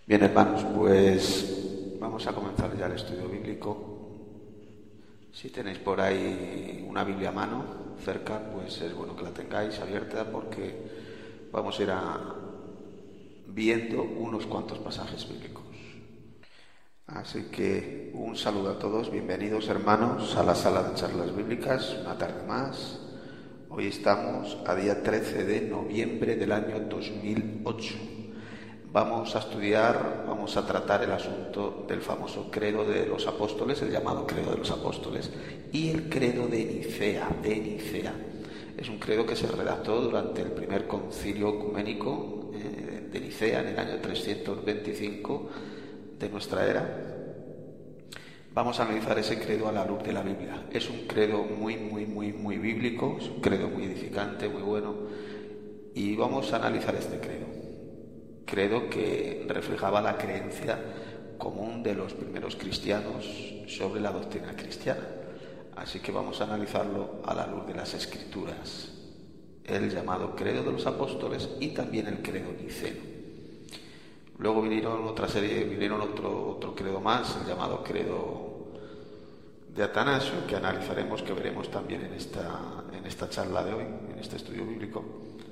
Bien, hermanos, pues vamos a comenzar ya el estudio bíblico. Si tenéis por ahí una Biblia a mano, cerca, pues es bueno que la tengáis abierta porque vamos a ir viendo unos cuantos pasajes bíblicos. Así que un saludo a todos, bienvenidos hermanos a la sala de charlas bíblicas, una tarde más. Hoy estamos a día 13 de noviembre del año 2008. Vamos a tratar el asunto del famoso credo de los apóstoles, el llamado credo de los apóstoles, y el credo de Nicea. Es un credo que se redactó durante el primer concilio ecuménico de Nicea en el año 325 de nuestra era. Vamos a analizar ese credo a la luz de la Biblia. Es un credo muy bíblico, es un credo muy edificante, muy bueno, y vamos a analizar este credo que reflejaba la creencia común de los primeros cristianos sobre la doctrina cristiana. Así que vamos a analizarlo a la luz de las Escrituras, el llamado credo de los apóstoles y también el credo niceno. Luego vinieron otro credo más, el llamado credo de Atanasio, que analizaremos, que veremos también en esta charla de hoy, en este estudio bíblico,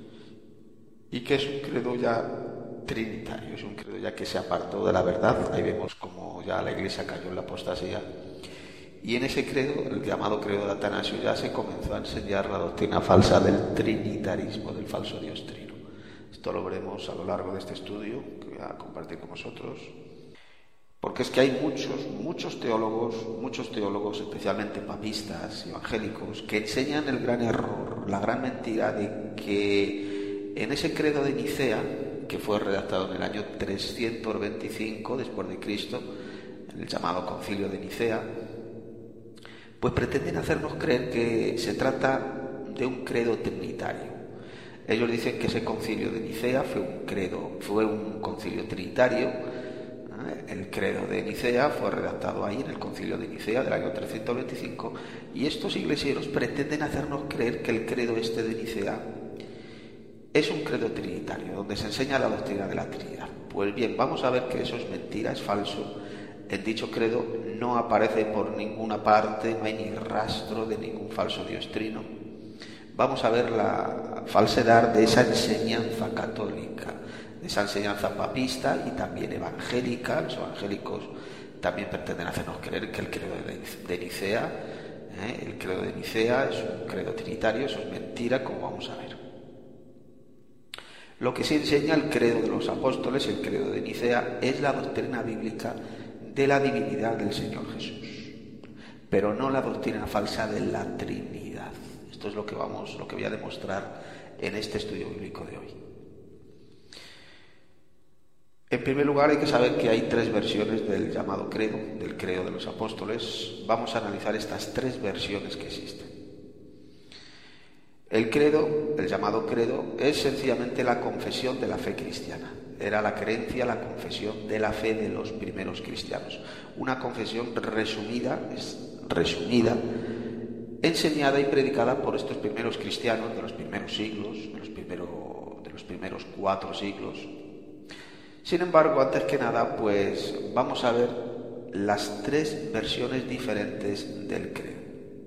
y que es un credo ya trinitario, es un credo ya que se apartó de la verdad. Ahí vemos como ya la Iglesia cayó en la apostasía, y en ese credo, el llamado credo de Atanasio, ya se comenzó a enseñar la doctrina falsa del trinitarismo, del falso Dios trino. Esto lo veremos a lo largo de este estudio que voy a compartir con vosotros, porque es que hay muchos teólogos, especialmente papistas y evangélicos, que enseñan el gran error, la gran mentira de que en ese credo de Nicea, que fue redactado en el año 325 después de Cristo, en el llamado Concilio de Nicea, pues pretenden hacernos creer que se trata de un credo trinitario. Ellos dicen que ese Concilio de Nicea fue un concilio trinitario. El credo de Nicea fue redactado ahí en el Concilio de Nicea del año 325, y estos iglesieros pretenden hacernos creer que el credo este de Nicea es un credo trinitario, donde se enseña la doctrina de la Trinidad. Pues bien, vamos a ver que eso es mentira, es falso. En dicho credo no aparece por ninguna parte, no hay ni rastro de ningún falso Dios trino. Vamos a ver la falsedad de esa enseñanza católica, de esa enseñanza papista y también evangélica. Los evangélicos también pretenden hacernos creer que el credo de Nicea es un credo trinitario. Eso es mentira, como vamos a ver. Lo que sí enseña el credo de los apóstoles y el credo de Nicea es la doctrina bíblica de la divinidad del Señor Jesús, pero no la doctrina falsa de la Trinidad. Esto es lo que voy a demostrar en este estudio bíblico de hoy. En primer lugar, hay que saber que hay tres versiones del llamado credo, del credo de los apóstoles. Vamos a analizar estas tres versiones que existen. El credo, el llamado credo, es sencillamente la confesión de la fe cristiana. Era la creencia, la confesión de la fe de los primeros cristianos. Una confesión resumida, enseñada y predicada por estos primeros cristianos de los primeros siglos, de los primeros 4 siglos. Sin embargo, antes que nada, pues vamos a ver las tres versiones diferentes del credo.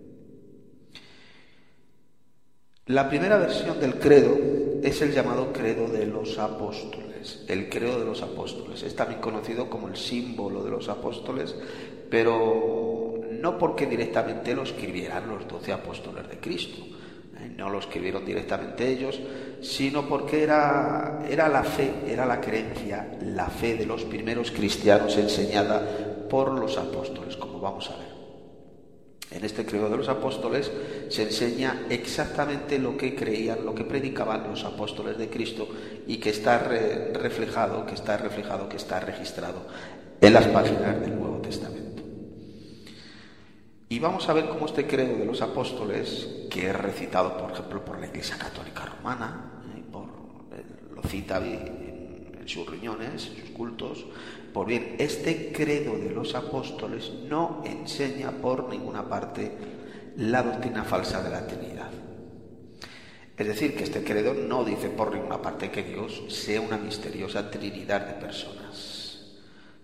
La primera versión del credo es el llamado credo de los apóstoles. El credo de los apóstoles es también conocido como el símbolo de los apóstoles, pero no porque directamente lo escribieran los 12 apóstoles de Cristo. No lo escribieron directamente ellos, sino porque era la fe, era la creencia, la fe de los primeros cristianos enseñada por los apóstoles, como vamos a ver. En este credo de los apóstoles se enseña exactamente lo que creían, lo que predicaban los apóstoles de Cristo, y que está reflejado, que está registrado en las páginas del Nuevo Testamento. Y vamos a ver cómo este credo de los apóstoles, que es recitado, por ejemplo, por la Iglesia Católica Romana, lo cita en sus reuniones, en sus cultos. Pues bien, este credo de los apóstoles no enseña por ninguna parte la doctrina falsa de la Trinidad. Es decir, que este credo no dice por ninguna parte que Dios sea una misteriosa trinidad de personas.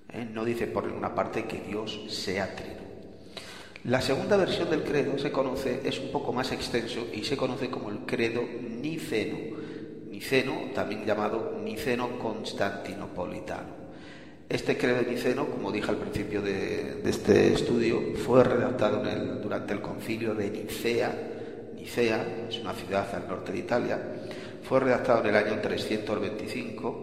No dice por ninguna parte que Dios sea trino. La segunda versión del credo es un poco más extenso y se conoce como el credo niceno. Niceno, también llamado niceno constantinopolitano. Este credo niceno, como dije al principio de este estudio, fue redactado durante el concilio de Nicea. Nicea es una ciudad al norte de Italia. Fue redactado en el año 325.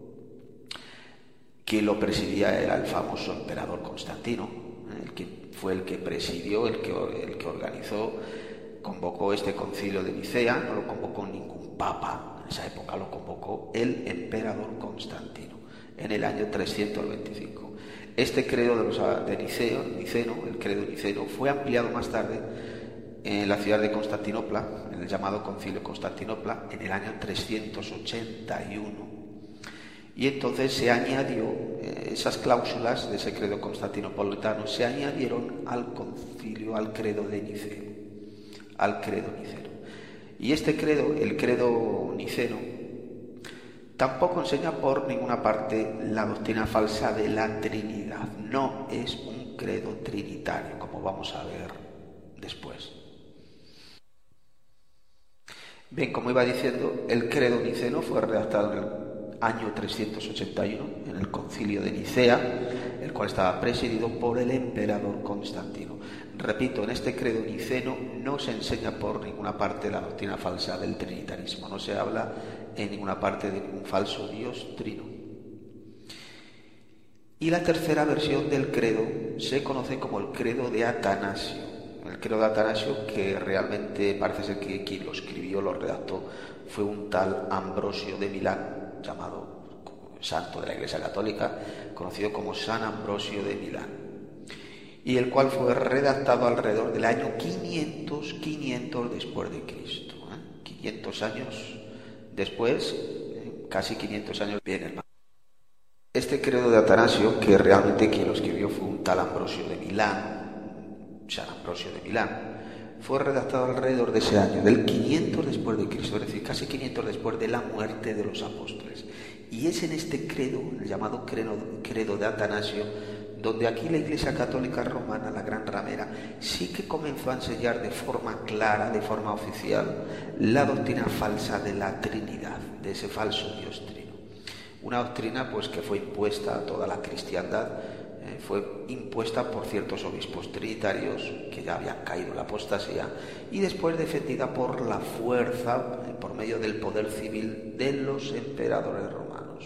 Quien lo presidía era el famoso emperador Constantino, fue el que presidió, el que organizó, convocó este concilio de Nicea. No lo convocó ningún papa, en esa época lo convocó el emperador Constantino, en el año 325. Este credo de Niceno, el credo niceno, fue ampliado más tarde en la ciudad de Constantinopla, en el llamado concilio de Constantinopla, en el año 381. Y entonces se añadió, esas cláusulas de ese credo constantinopolitano se añadieron al concilio, al credo de Niceo, al credo niceno. Y este credo, el credo niceno, tampoco enseña por ninguna parte la doctrina falsa de la Trinidad. No es un credo trinitario, como vamos a ver después. Bien, como iba diciendo, el credo niceno fue redactado en el año 381 en el concilio de Nicea, el cual estaba presidido por el emperador Constantino. Repito, en este credo niceno no se enseña por ninguna parte la doctrina falsa del trinitarismo, no se habla en ninguna parte de ningún falso Dios trino. Y la tercera versión del credo se conoce como el credo de Atanasio. El credo de Atanasio, que realmente parece ser que quien lo escribió, lo redactó, fue un tal Ambrosio de Milán, llamado santo de la Iglesia Católica, conocido como San Ambrosio de Milán, y el cual fue redactado alrededor del año 500 después de Cristo. 500 años después, casi 500 años bien, hermano. Este credo de Atanasio, que realmente quien lo escribió fue un tal Ambrosio de Milán, San Ambrosio de Milán, fue redactado alrededor de ese año, del 500 después de Cristo, es decir, casi 500 después de la muerte de los apóstoles. Y es en este credo, el llamado credo de Atanasio, donde aquí la Iglesia Católica Romana, la Gran Ramera, sí que comenzó a enseñar de forma clara, de forma oficial, la doctrina falsa de la Trinidad, de ese falso Dios trino. Una doctrina pues que fue impuesta a toda la cristiandad, fue impuesta por ciertos obispos trinitarios que ya habían caído en la apostasía y después defendida por la fuerza, por medio del poder civil de los emperadores romanos.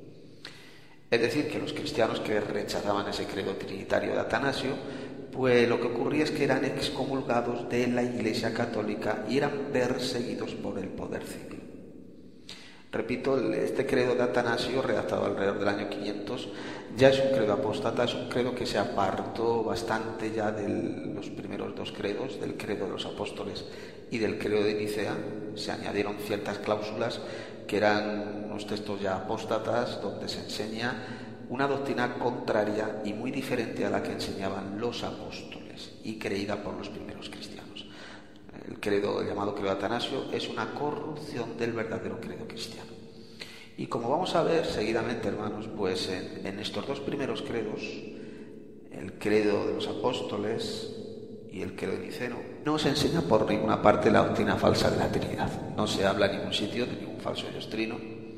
Es decir, que los cristianos que rechazaban ese credo trinitario de Atanasio, pues lo que ocurría es que eran excomulgados de la Iglesia Católica y eran perseguidos por el poder civil. Repito, este credo de Atanasio, redactado alrededor del año 500, ya es un credo apóstata, es un credo que se apartó bastante ya de los primeros dos credos, del credo de los apóstoles y del credo de Nicea. Se añadieron ciertas cláusulas que eran unos textos ya apóstatas, donde se enseña una doctrina contraria y muy diferente a la que enseñaban los apóstoles y creída por los primeros cristianos. El llamado credo de Atanasio, es una corrupción del verdadero credo cristiano. Y como vamos a ver seguidamente, hermanos, pues en estos dos primeros credos, el credo de los apóstoles y el credo niceno, no se enseña por ninguna parte la doctrina falsa de la Trinidad. No se habla en ningún sitio de ningún falso Dios trino.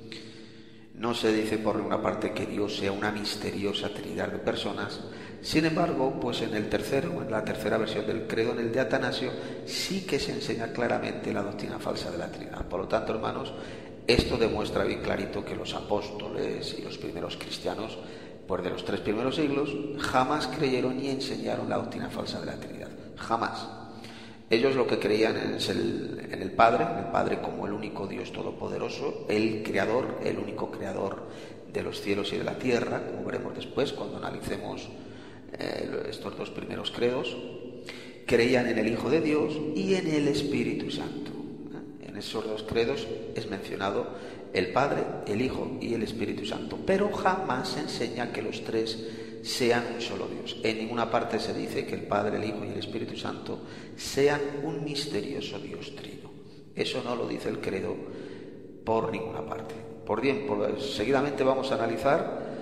No se dice por ninguna parte que Dios sea una misteriosa trinidad de personas. Sin embargo, pues en la tercera versión del credo, en el de Atanasio, sí que se enseña claramente la doctrina falsa de la Trinidad. Por lo tanto, hermanos, esto demuestra bien clarito que los apóstoles y los primeros cristianos, pues de los 3 primeros siglos, jamás creyeron ni enseñaron la doctrina falsa de la Trinidad. Jamás. Ellos lo que creían es en el Padre como el único Dios todopoderoso, el Creador, el único Creador de los cielos y de la tierra, como veremos después cuando analicemos estos dos primeros credos. Creían en el Hijo de Dios y en el Espíritu Santo. En esos dos credos es mencionado el Padre, el Hijo y el Espíritu Santo, pero jamás se enseña que los tres sean un solo Dios. En ninguna parte se dice que el Padre, el Hijo y el Espíritu Santo sean un misterioso Dios trino. Eso no lo dice el credo por ninguna parte. Seguidamente vamos a analizar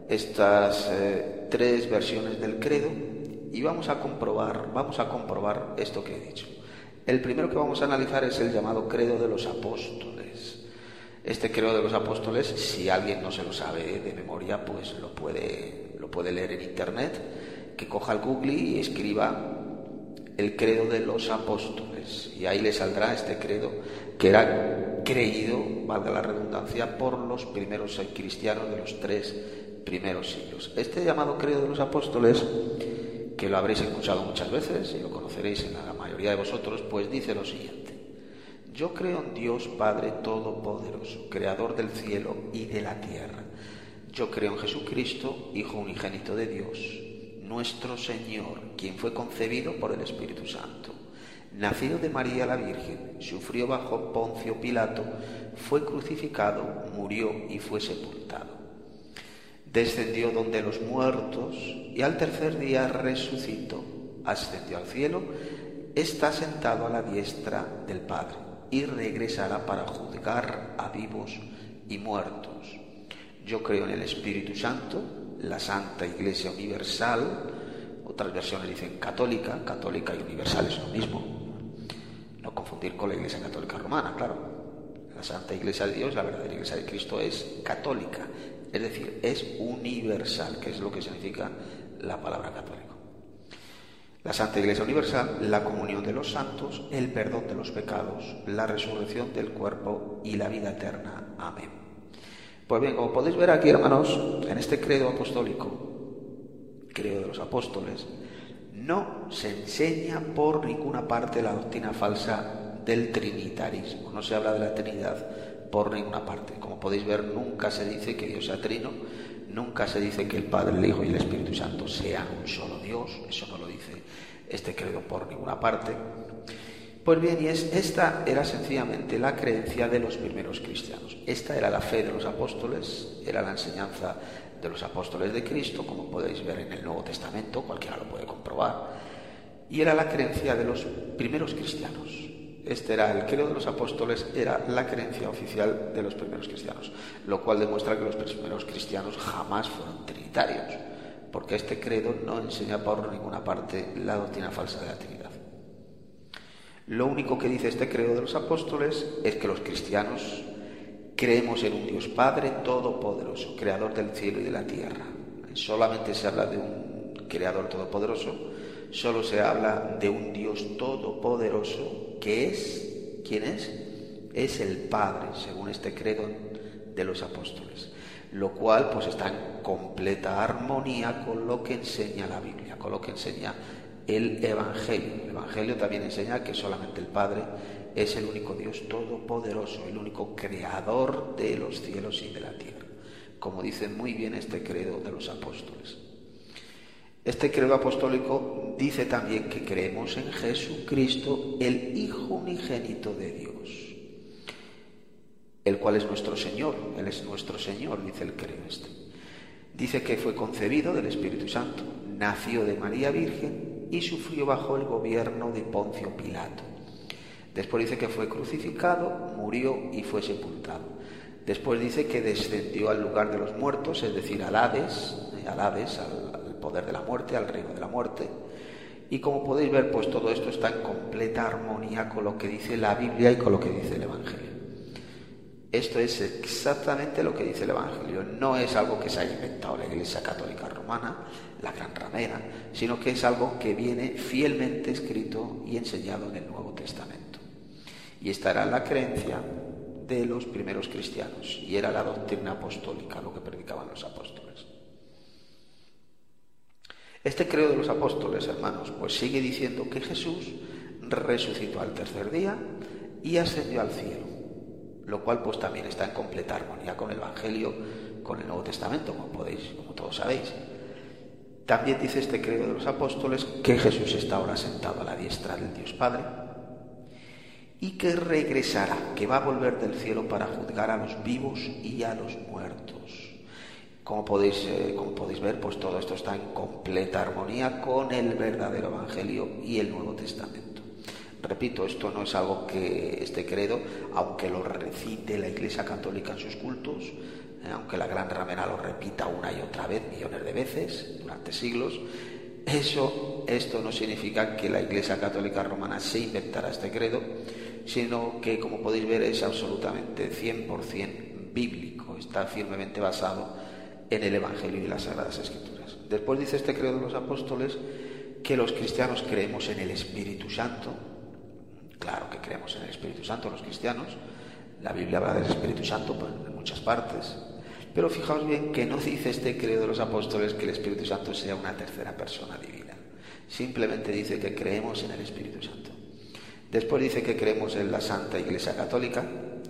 estas tres versiones del credo y vamos a comprobar esto que he dicho. El primero que vamos a analizar es el llamado credo de los apóstoles. Este credo de los apóstoles, si alguien no se lo sabe de memoria, pues lo puede leer en internet, que coja el Google y escriba el credo de los apóstoles y ahí le saldrá este credo que era creído, valga la redundancia, por los primeros cristianos de los 3 primeros siglos. Este llamado credo de los apóstoles, que lo habréis escuchado muchas veces y lo conoceréis en la mayoría de vosotros, pues dice lo siguiente: yo creo en Dios Padre Todopoderoso, Creador del cielo y de la tierra. Yo creo en Jesucristo, Hijo unigénito de Dios, nuestro Señor, quien fue concebido por el Espíritu Santo, nacido de María la Virgen, sufrió bajo Poncio Pilato, fue crucificado, murió y fue sepultado. Descendió donde los muertos y al tercer día resucitó, ascendió al cielo, está sentado a la diestra del Padre y regresará para juzgar a vivos y muertos. Yo creo en el Espíritu Santo, la Santa Iglesia Universal, otras versiones dicen católica y universal es lo mismo, no confundir con la Iglesia Católica Romana, claro. La Santa Iglesia de Dios, la verdadera Iglesia de Cristo, es católica, es decir, es universal, que es lo que significa la palabra católico. La Santa Iglesia Universal, la comunión de los santos, el perdón de los pecados, la resurrección del cuerpo y la vida eterna. Amén. Pues bien, como podéis ver aquí, hermanos, en este credo apostólico, credo de los apóstoles, no se enseña por ninguna parte la doctrina falsa del trinitarismo. No se habla de la Trinidad por ninguna parte. Como podéis ver, nunca se dice que Dios sea trino, nunca se dice que el Padre, el Hijo y el Espíritu Santo sean un solo Dios. Eso no lo dice este credo por ninguna parte. Pues bien, esta era sencillamente la creencia de los primeros cristianos. Esta era la fe de los apóstoles, era la enseñanza de los apóstoles de Cristo, como podéis ver en el Nuevo Testamento, cualquiera lo puede comprobar, y era la creencia de los primeros cristianos. Este era el credo de los apóstoles, era la creencia oficial de los primeros cristianos, lo cual demuestra que los primeros cristianos jamás fueron trinitarios, porque este credo no enseña por ninguna parte la doctrina falsa de la Trinidad. Lo único que dice este credo de los apóstoles es que los cristianos creemos en un Dios Padre Todopoderoso, Creador del cielo y de la tierra. Solamente se habla de un Creador Todopoderoso, solo se habla de un Dios Todopoderoso que es, ¿quién es? Es el Padre, según este credo de los apóstoles, lo cual pues está en completa armonía con lo que enseña la Biblia, con lo que enseña el Evangelio. El Evangelio también enseña que solamente el Padre es el único Dios todopoderoso, el único creador de los cielos y de la tierra, como dice muy bien este credo de los apóstoles. Este credo apostólico dice también que creemos en Jesucristo, el Hijo unigénito de Dios, el cual es nuestro Señor. Él es nuestro Señor, dice el credo este. Dice que fue concebido del Espíritu Santo, nació de María Virgen y sufrió bajo el gobierno de Poncio Pilato. Después dice que fue crucificado, murió y fue sepultado. Después dice que descendió al lugar de los muertos, es decir, al Hades, al poder de la muerte, al reino de la muerte. Y como podéis ver, pues todo esto está en completa armonía con lo que dice la Biblia y con lo que dice el Evangelio. Esto es exactamente lo que dice el Evangelio. No es algo que se haya inventado la Iglesia Católica Romana, la gran ramera, sino que es algo que viene fielmente escrito y enseñado en el Nuevo Testamento. Y esta era la creencia de los primeros cristianos y era la doctrina apostólica, lo que predicaban los apóstoles. Este credo de los apóstoles, hermanos, pues sigue diciendo que Jesús resucitó al tercer día y ascendió al cielo, lo cual pues también está en completa armonía con el Evangelio, con el Nuevo Testamento, como todos sabéis. También dice este credo de los apóstoles que Jesús está ahora sentado a la diestra del Dios Padre y que regresará, que va a volver del cielo para juzgar a los vivos y a los muertos. Como podéis ver, pues todo esto está en completa armonía con el verdadero Evangelio y el Nuevo Testamento. Repito, esto no es algo que este credo, aunque lo recite la Iglesia Católica en sus cultos, aunque la Gran Ramera lo repita una y otra vez, millones de veces, durante siglos. Esto no significa que la Iglesia Católica Romana se inventara este credo, sino que, como podéis ver, es absolutamente 100% bíblico, está firmemente basado en el Evangelio y las Sagradas Escrituras. Después dice este credo de los apóstoles que los cristianos creemos en el Espíritu Santo. Claro que creemos en el Espíritu Santo los cristianos, la Biblia habla del Espíritu Santo en muchas partes, pero fijaos bien que no dice este credo de los apóstoles que el Espíritu Santo sea una tercera persona divina, simplemente dice que creemos en el Espíritu Santo. Después dice que creemos en la Santa Iglesia Católica,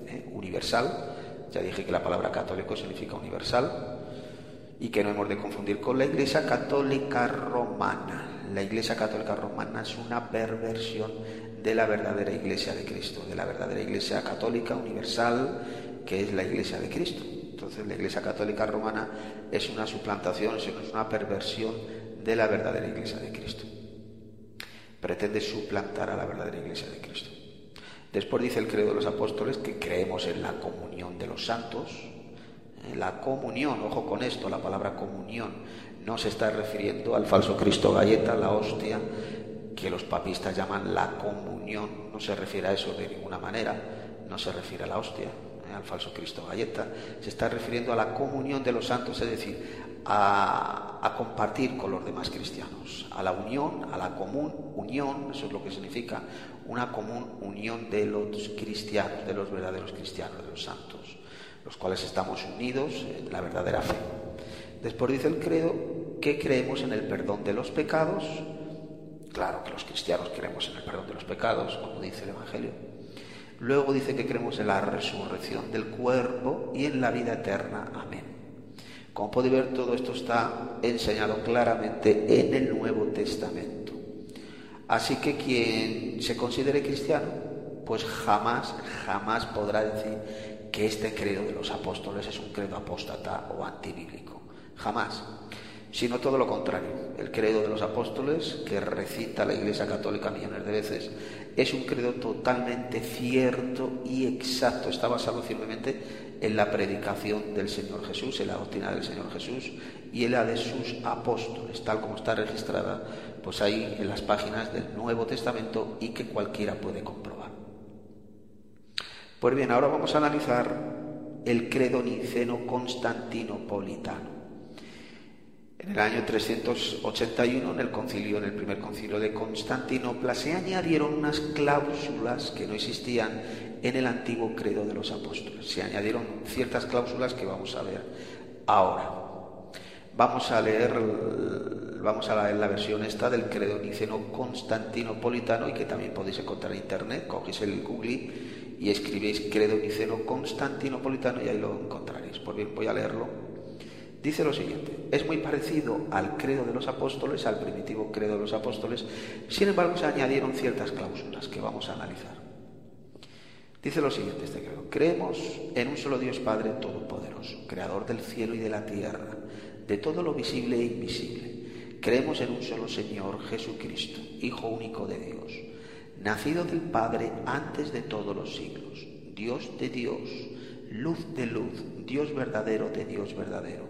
universal. Ya dije que la palabra católico significa universal y que no hemos de confundir con la Iglesia Católica Romana. La Iglesia Católica Romana es una perversión de la verdadera Iglesia de Cristo, de la verdadera Iglesia Católica universal, que es la Iglesia de Cristo. Entonces la Iglesia Católica Romana es una suplantación, es una perversión de la verdadera Iglesia de Cristo. Pretende suplantar a la verdadera Iglesia de Cristo. Después dice el credo de los apóstoles que creemos en la comunión de los santos. La comunión, ojo con esto, la palabra comunión no se está refiriendo al falso Cristo galleta, la hostia, que los papistas llaman la comunión. No se refiere a eso de ninguna manera, no se refiere a la hostia, al falso Cristo galleta. Se está refiriendo a la comunión de los santos, es decir, a compartir con los demás cristianos, a la unión, a la común unión. Eso es lo que significa una común unión de los cristianos, de los verdaderos cristianos, de los santos, los cuales estamos unidos en la verdadera fe. Después dice el credo que creemos en el perdón de los pecados. Claro que los cristianos creemos en el perdón de los pecados, como dice el Evangelio. Luego dice que creemos en la resurrección del cuerpo y en la vida eterna. Amén. Como podéis ver, todo esto está enseñado claramente en el Nuevo Testamento. Así que quien se considere cristiano, pues jamás podrá decir que este credo de los apóstoles es un credo apóstata o antibíblico. Jamás. Sino todo lo contrario. El credo de los apóstoles, que recita la Iglesia Católica millones de veces, es un credo totalmente cierto y exacto. Está basado firmemente en la predicación del Señor Jesús, en la doctrina del Señor Jesús y en la de sus apóstoles, tal como está registrada pues ahí en las páginas del Nuevo Testamento y que cualquiera puede comprobar. Pues bien, ahora vamos a analizar el credo niceno-constantinopolitano. En el año 381, en el primer concilio de Constantinopla, se añadieron unas cláusulas que no existían en el antiguo credo de los apóstoles. Se añadieron ciertas cláusulas que vamos a ver ahora. Vamos a leer la versión esta del credo niceno-constantinopolitano, y que también podéis encontrar en internet. Cogéis el Google y escribéis credo niceno-constantinopolitano y ahí lo encontraréis. Pues bien, voy a leerlo. Dice lo siguiente: es muy parecido al credo de los apóstoles, al primitivo credo de los apóstoles, sin embargo se añadieron ciertas cláusulas que vamos a analizar. Dice lo siguiente este credo: creemos en un solo Dios Padre Todopoderoso, Creador del cielo y de la tierra, de todo lo visible e invisible. Creemos en un solo Señor, Jesucristo, Hijo único de Dios, nacido del Padre antes de todos los siglos, Dios de Dios, luz de luz, Dios verdadero de Dios verdadero,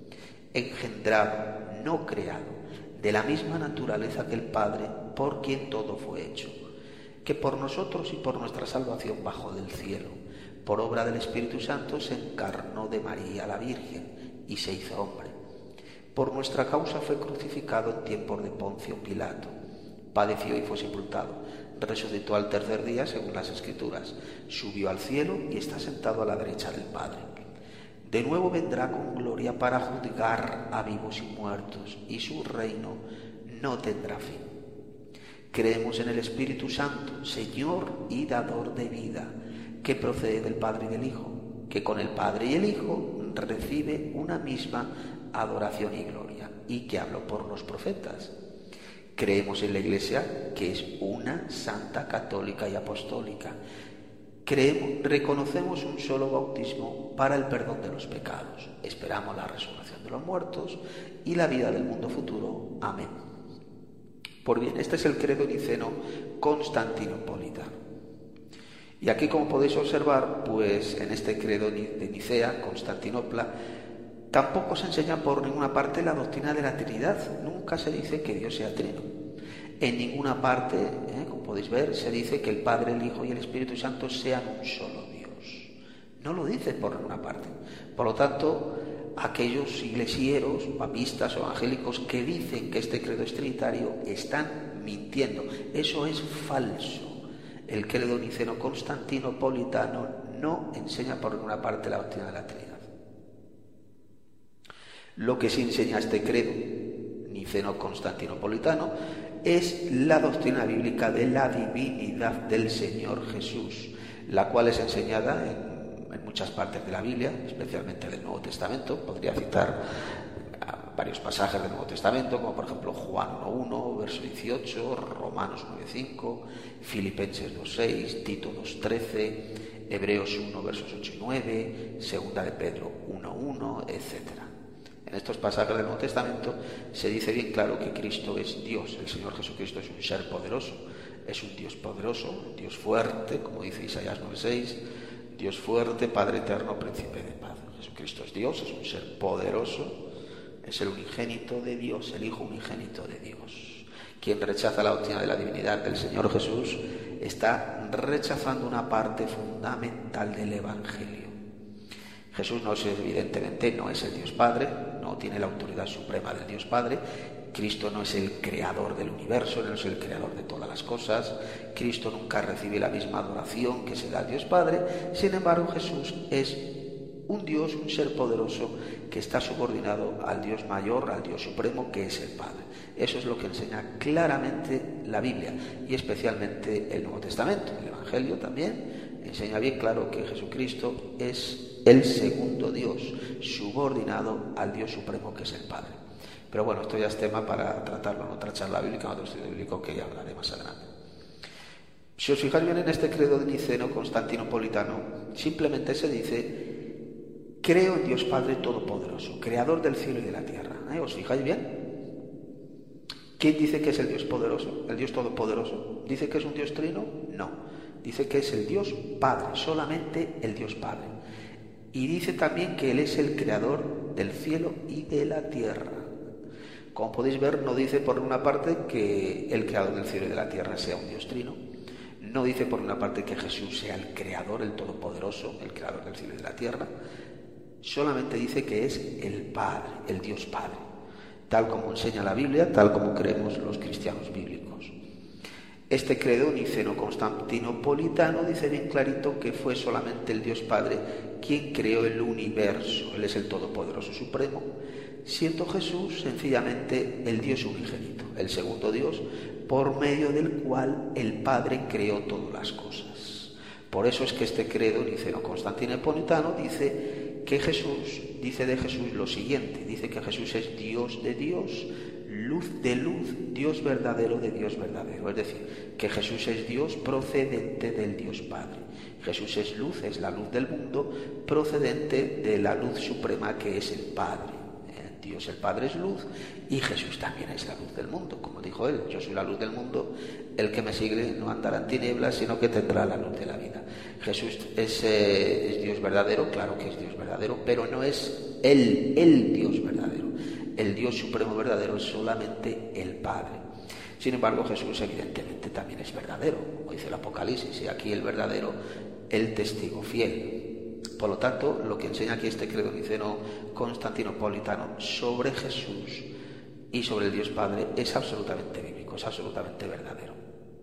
engendrado, no creado, de la misma naturaleza que el Padre, por quien todo fue hecho, que por nosotros y por nuestra salvación bajó del cielo, por obra del Espíritu Santo se encarnó de María la Virgen y se hizo hombre. Por nuestra causa fue crucificado en tiempos de Poncio Pilato, padeció y fue sepultado, resucitó al tercer día según las Escrituras, subió al cielo y está sentado a la derecha del Padre. De nuevo vendrá con gloria para juzgar a vivos y muertos, y su reino no tendrá fin. Creemos en el Espíritu Santo, Señor y dador de vida, que procede del Padre y del Hijo, que con el Padre y el Hijo recibe una misma adoración y gloria, y que habló por los profetas. Creemos en la Iglesia, que es una, santa, católica y apostólica. Reconocemos un solo bautismo para el perdón de los pecados. Esperamos la resurrección de los muertos y la vida del mundo futuro. Amén. Pues bien, este es el credo niceno-constantinopolitano. Y aquí, como podéis observar, pues en este credo de Nicea, Constantinopla, tampoco se enseña por ninguna parte la doctrina de la Trinidad. Nunca se dice que Dios sea trino. En ninguna parte, como podéis ver, se dice que el Padre, el Hijo y el Espíritu Santo sean un solo Dios. No lo dice por ninguna parte. Por lo tanto, aquellos iglesieros, papistas o evangélicos que dicen que este credo es trinitario están mintiendo. Eso es falso. El credo niceno-constantinopolitano no enseña por ninguna parte la doctrina de la Trinidad. Lo que sí enseña este credo niceno-constantinopolitano es la doctrina bíblica de la divinidad del Señor Jesús, la cual es enseñada en muchas partes de la Biblia, especialmente del Nuevo Testamento. Podría citar varios pasajes del Nuevo Testamento, como por ejemplo Juan 1:1, verso 18, Romanos 9:5, Filipenses 2:6, Tito 2:13, Hebreos 1, versos 8 y 9, Segunda de Pedro 1:1, etc. En estos pasajes del Nuevo Testamento se dice bien claro que Cristo es Dios. El Señor Jesucristo es un ser poderoso, es un Dios poderoso, un Dios fuerte, como dice Isaías 9:6, Dios fuerte, Padre eterno, príncipe de paz. Jesucristo es Dios, es un ser poderoso, es el unigénito de Dios, el Hijo unigénito de Dios. Quien rechaza la doctrina de la divinidad del Señor Jesús está rechazando una parte fundamental del Evangelio. Jesús evidentemente no es el Dios Padre, no tiene la autoridad suprema del Dios Padre. Cristo no es el creador del universo, no es el creador de todas las cosas. Cristo nunca recibe la misma adoración que se da al Dios Padre. Sin embargo, Jesús es un Dios, un ser poderoso que está subordinado al Dios mayor, al Dios supremo, que es el Padre. Eso es lo que enseña claramente la Biblia y especialmente el Nuevo Testamento. El Evangelio también enseña bien claro que Jesucristo es el segundo Dios, subordinado al Dios supremo, que es el Padre. Pero bueno, esto ya es tema para tratarlo en otra charla bíblica, en otro estudio bíblico que ya hablaré más adelante. Si os fijáis bien en este credo de niceno-constantinopolitano, simplemente se dice: creo en Dios Padre Todopoderoso, creador del cielo y de la tierra. ¿Os fijáis bien? ¿Quién dice que es el Dios poderoso, el Dios todopoderoso? ¿Dice que es un Dios trino? No. Dice que es el Dios Padre, solamente el Dios Padre. Y dice también que Él es el creador del cielo y de la tierra. Como podéis ver, no dice por una parte que el creador del cielo y de la tierra sea un Dios trino. No dice por una parte que Jesús sea el creador, el todopoderoso, el creador del cielo y de la tierra. Solamente dice que es el Padre, el Dios Padre, tal como enseña la Biblia, tal como creemos los cristianos bíblicos. Este credo niceno-constantinopolitano dice bien clarito que fue solamente el Dios Padre quien creó el universo. Él es el Todopoderoso Supremo, siendo Jesús sencillamente el Dios unigénito, el segundo Dios, por medio del cual el Padre creó todas las cosas. Por eso es que este credo niceno-constantinopolitano dice que Jesús, dice de Jesús lo siguiente: dice que Jesús es Dios de Dios, luz de luz, Dios verdadero de Dios verdadero. Es decir, que Jesús es Dios procedente del Dios Padre. Jesús es luz, es la luz del mundo, procedente de la luz suprema que es el Padre. Dios el Padre es luz y Jesús también es la luz del mundo. Como dijo Él: yo soy la luz del mundo, el que me sigue no andará en tinieblas, sino que tendrá la luz de la vida. Jesús es Dios verdadero, claro que es Dios verdadero, pero no es el Dios verdadero. El Dios supremo verdadero es solamente el Padre. Sin embargo, Jesús evidentemente también es verdadero, como dice el Apocalipsis, y aquí el verdadero, el testigo fiel. Por lo tanto, lo que enseña aquí este credo niceno-constantinopolitano sobre Jesús y sobre el Dios Padre es absolutamente bíblico, es absolutamente verdadero.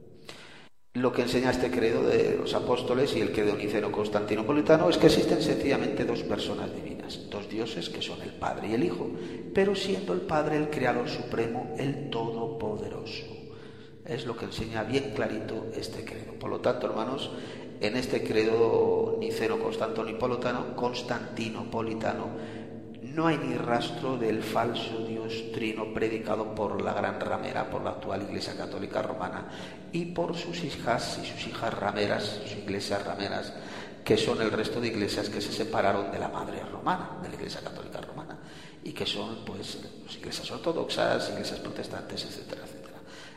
Lo que enseña este credo de los apóstoles y el credo niceno-constantinopolitano es que existen sencillamente dos personas divinas, dos dioses que son el Padre y el Hijo, pero siendo el Padre el Creador Supremo, el Todopoderoso. Es lo que enseña bien clarito este credo. Por lo tanto, hermanos, en este credo niceno-constantinopolitano no hay ni rastro del falso Dios trino predicado por la gran ramera, por la actual Iglesia Católica Romana y por sus hijas y sus hijas rameras, sus iglesias rameras, que son el resto de iglesias que se separaron de la madre romana, de la Iglesia Católica Romana, y que son pues iglesias ortodoxas, iglesias protestantes, etcétera, etcétera.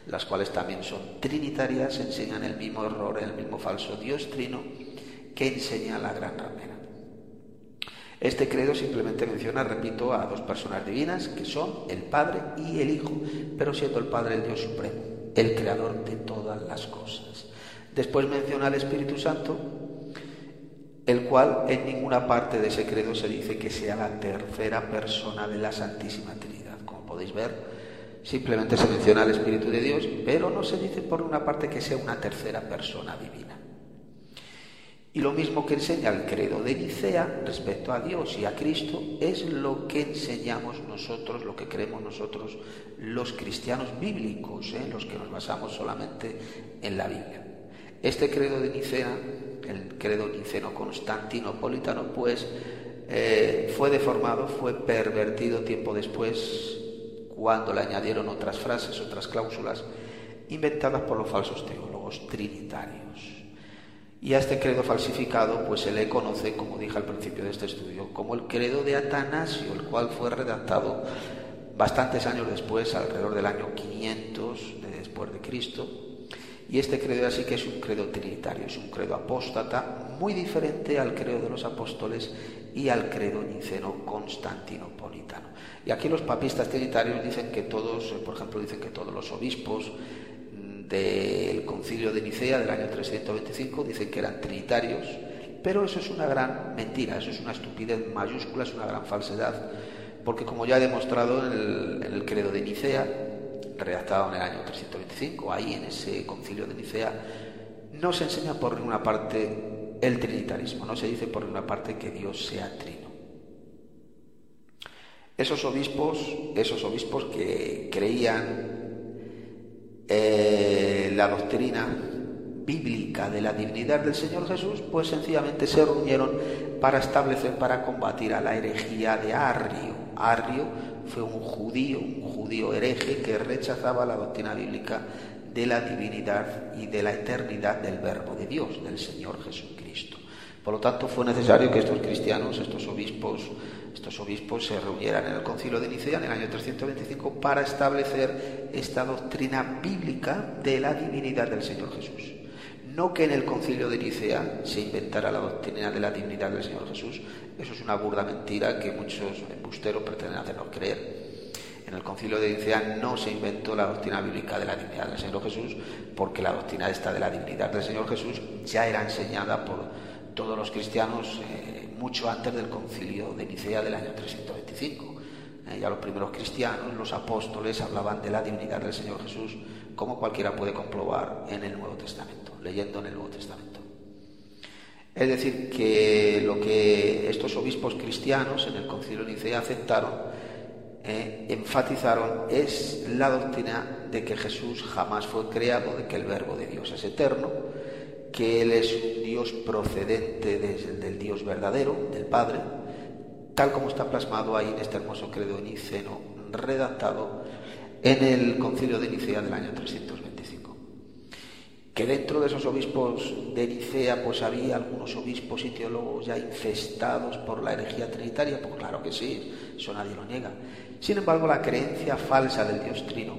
las cuales también son trinitarias, enseñan el mismo error, el mismo falso Dios trino que enseña la gran ramera. Este credo simplemente menciona, repito, a dos personas divinas que son el Padre y el Hijo, pero siendo el Padre el Dios supremo, el creador de todas las cosas. Después menciona al Espíritu Santo, el cual en ninguna parte de ese credo se dice que sea la tercera persona de la Santísima Trinidad. Como podéis ver, simplemente se menciona al Espíritu de Dios, pero no se dice por una parte que sea una tercera persona divina. Y lo mismo que enseña el credo de Nicea respecto a Dios y a Cristo es lo que enseñamos nosotros, lo que creemos nosotros los cristianos bíblicos, los que nos basamos solamente en la Biblia. Este credo de Nicea, el credo niceno-constantinopolitano, pues fue deformado, fue pervertido tiempo después, cuando le añadieron otras frases, otras cláusulas inventadas por los falsos teólogos trinitarios. Y a este credo falsificado pues se le conoce, como dije al principio de este estudio, como el credo de Atanasio, el cual fue redactado bastantes años después, alrededor del año 500 después de Cristo. Y este credo así que es un credo trinitario, es un credo apóstata, muy diferente al credo de los apóstoles y al credo niceno-constantinopolitano. Y aquí los papistas trinitarios dicen que todos, por ejemplo, dicen que todos los obispos del concilio de Nicea del año 325 dicen que eran trinitarios, pero eso es una gran mentira, eso es una estupidez mayúscula, es una gran falsedad, porque como ya he demostrado en el credo de Nicea, redactado en el año 325, ahí en ese concilio de Nicea, no se enseña por ninguna parte el trinitarismo, no se dice por ninguna parte que Dios sea trino. Esos obispos que creían la doctrina bíblica de la divinidad del Señor Jesús, pues sencillamente se reunieron para combatir a la herejía de Arrio. Arrio fue un judío hereje que rechazaba la doctrina bíblica de la divinidad y de la eternidad del Verbo de Dios, del Señor Jesucristo. Por lo tanto, fue necesario que estos cristianos, estos obispos se reunieran en el concilio de Nicea en el año 325 para establecer esta doctrina bíblica de la divinidad del Señor Jesús. No que en el concilio de Nicea se inventara la doctrina de la divinidad del Señor Jesús, eso es una burda mentira que muchos embusteros pretenden hacernos creer. En el concilio de Nicea no se inventó la doctrina bíblica de la divinidad del Señor Jesús, porque la doctrina esta de la divinidad del Señor Jesús ya era enseñada por todos los cristianos mucho antes del concilio de Nicea del año 325. Ya los primeros cristianos, los apóstoles, hablaban de la divinidad del Señor Jesús, como cualquiera puede comprobar en el Nuevo Testamento, leyendo en el Nuevo Testamento. Es decir, que lo que estos obispos cristianos en el concilio de Nicea aceptaron, enfatizaron, es la doctrina de que Jesús jamás fue creado, de que el Verbo de Dios es eterno, que Él es un Dios procedente del Dios verdadero, del Padre, tal como está plasmado ahí en este hermoso credo niceno redactado en el concilio de Nicea del año 325. Que dentro de esos obispos de Nicea pues había algunos obispos y teólogos ya infestados por la herejía trinitaria, pues claro que sí, eso nadie lo niega. Sin embargo, la creencia falsa del Dios trino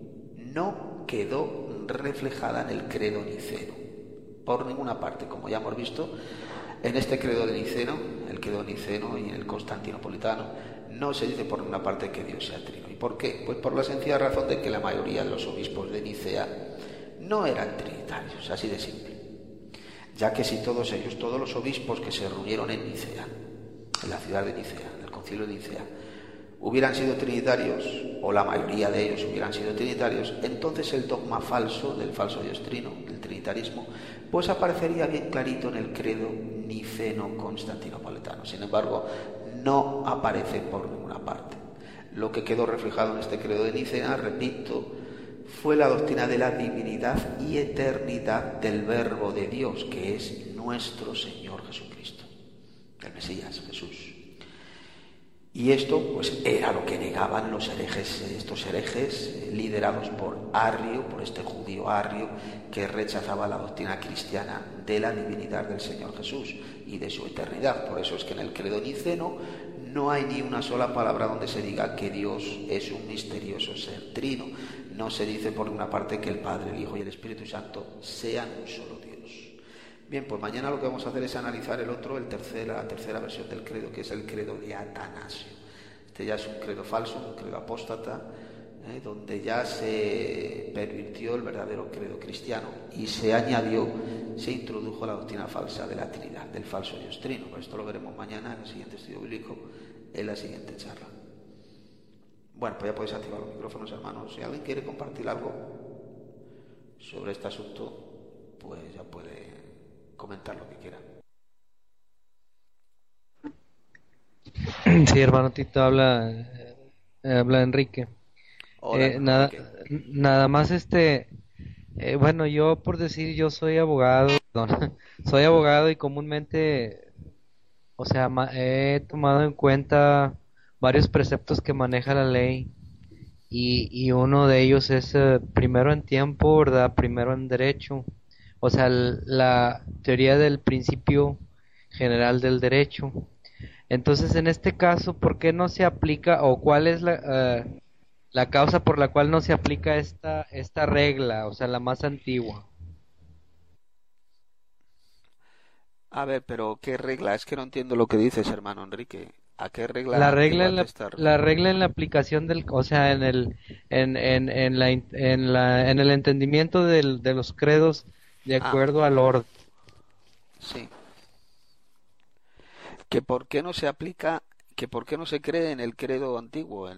no quedó reflejada en el credo niceno por ninguna parte, como ya hemos visto en este credo de Niceno, el credo niceno y en el constantinopolitano, no se dice por ninguna parte que Dios sea trino. ¿Y por qué? Pues por la sencilla razón de que la mayoría de los obispos de Nicea no eran trinitarios, así de simple. Ya que si todos los obispos que se reunieron en Nicea, en la ciudad de Nicea, en el concilio de Nicea, hubieran sido trinitarios, o la mayoría de ellos hubieran sido trinitarios, entonces el dogma falso del falso Dios trino, el trinitarismo, pues aparecería bien clarito en el credo niceno-constantinopolitano. Sin embargo, no aparece por ninguna parte. Lo que quedó reflejado en este credo de Nicea, repito, fue la doctrina de la divinidad y eternidad del Verbo de Dios, que es nuestro Señor Jesucristo, el Mesías, Jesús. Y esto pues era lo que negaban los herejes, estos herejes liderados por Arrio, por este judío Arrio, que rechazaba la doctrina cristiana de la divinidad del Señor Jesús y de su eternidad. Por eso es que en el credo niceno no hay ni una sola palabra donde se diga que Dios es un misterioso ser trino. no se dice por una parte que el Padre, el Hijo y el Espíritu Santo sean un solo Dios. Bien, pues mañana lo que vamos a hacer es analizar la tercera versión del credo, que es el credo de Atanasio. Este ya es un credo falso, un credo apóstata, donde ya se pervirtió el verdadero credo cristiano y se introdujo la doctrina falsa de la Trinidad, del falso Dios Trino. Pero esto lo veremos mañana en el siguiente estudio bíblico, en la siguiente charla. Bueno, pues ya podéis activar los micrófonos, hermanos. Si alguien quiere compartir algo sobre este asunto, pues ya puede comentar lo que quiera. Sí, hermano Tito, habla Enrique. Hola, Enrique. Nada más bueno, yo por decir, yo soy abogado, perdón, soy abogado y comúnmente, o sea, he tomado en cuenta varios preceptos que maneja la ley y uno de ellos es primero en tiempo, ¿verdad? Primero en derecho, o sea, la teoría del principio general del derecho. Entonces, en este caso, ¿por qué no se aplica o cuál es la causa por la cual no se aplica esta regla, o sea, la más antigua? A ver, pero ¿qué regla? Es que no entiendo lo que dices, hermano Enrique. ¿A qué regla La regla antigua en te la, estás la refiriendo? regla en la aplicación o sea, en el entendimiento de los credos de Ah, acuerdo al orden. sí. Que por qué no se aplica, que por qué no se cree en el credo antiguo,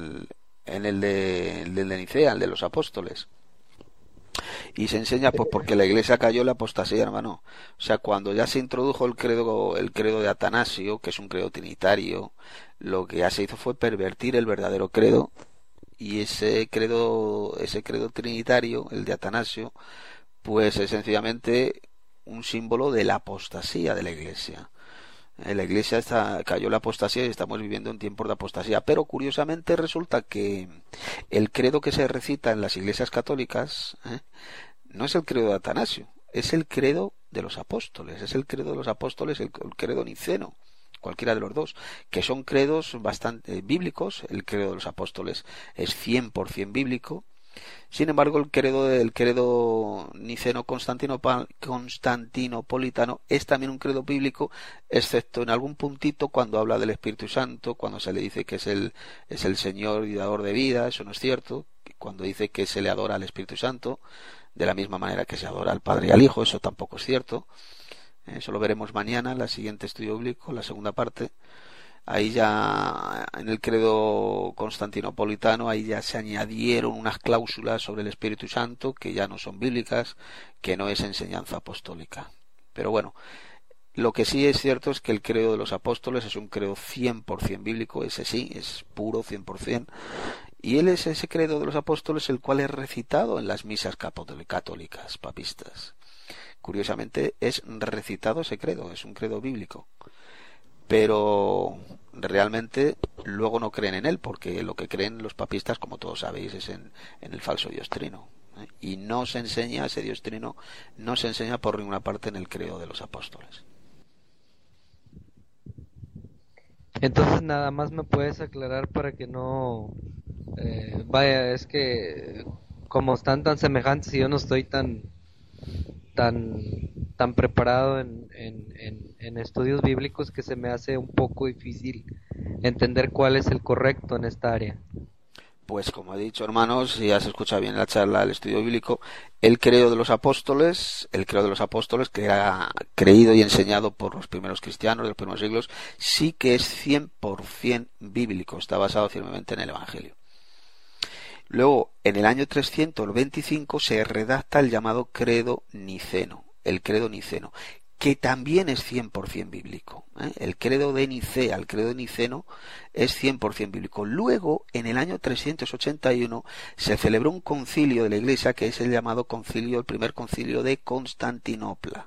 el de Nicea, el de los apóstoles. Y se enseña pues porque la iglesia cayó en la apostasía, hermano. O sea, cuando ya se introdujo el credo de Atanasio, que es un credo trinitario, lo que ya se hizo fue pervertir el verdadero credo, y ese credo trinitario, el de Atanasio, pues es sencillamente un símbolo de la apostasía de la iglesia. La iglesia cayó en la apostasía y estamos viviendo en tiempos de apostasía. Pero curiosamente resulta que el credo que se recita en las iglesias católicas no es el credo de Atanasio, es el credo de los apóstoles, es el credo de los apóstoles, el credo niceno, cualquiera de los dos, que son credos bastante bíblicos. El credo de los apóstoles es 100% bíblico. Sin embargo, el credo niceno constantinopolitano es también un credo bíblico, excepto en algún puntito cuando habla del Espíritu Santo, cuando se le dice que es el Señor y dador de vida. Eso no es cierto. Cuando dice que se le adora al Espíritu Santo, de la misma manera que se adora al Padre y al Hijo, eso tampoco es cierto. Eso lo veremos mañana en el siguiente estudio bíblico, la segunda parte. Ahí ya en el credo constantinopolitano ahí ya se añadieron unas cláusulas sobre el Espíritu Santo que ya no son bíblicas, que no es enseñanza apostólica. Pero bueno, lo que sí es cierto es que el credo de los apóstoles es un credo 100% bíblico, ese sí, es puro 100%, y él es ese credo de los apóstoles el cual es recitado en las misas católicas, papistas. Curiosamente es recitado ese credo, es un credo bíblico, pero realmente luego no creen en él, porque lo que creen los papistas, como todos sabéis, es en el falso Dios Trino. Y no se enseña, ese Dios Trino no se enseña por ninguna parte en el credo de los apóstoles. Entonces, nada más me puedes aclarar para que no... vaya, es que como están tan semejantes y yo no estoy tan, tan preparado en estudios bíblicos que se me hace un poco difícil entender cuál es el correcto en esta área. Pues como he dicho, hermanos, si has escuchado bien la charla del estudio bíblico, el credo de los apóstoles que era creído y enseñado por los primeros cristianos de los primeros siglos, sí que es 100% bíblico, está basado firmemente en el Evangelio. Luego, en el año 325 se redacta el llamado credo niceno, el credo niceno, que también es 100% bíblico. El credo de Nicea, el credo niceno, es 100% bíblico. Luego, en el año 381, se celebró un concilio de la Iglesia que es el llamado concilio, el primer concilio de Constantinopla.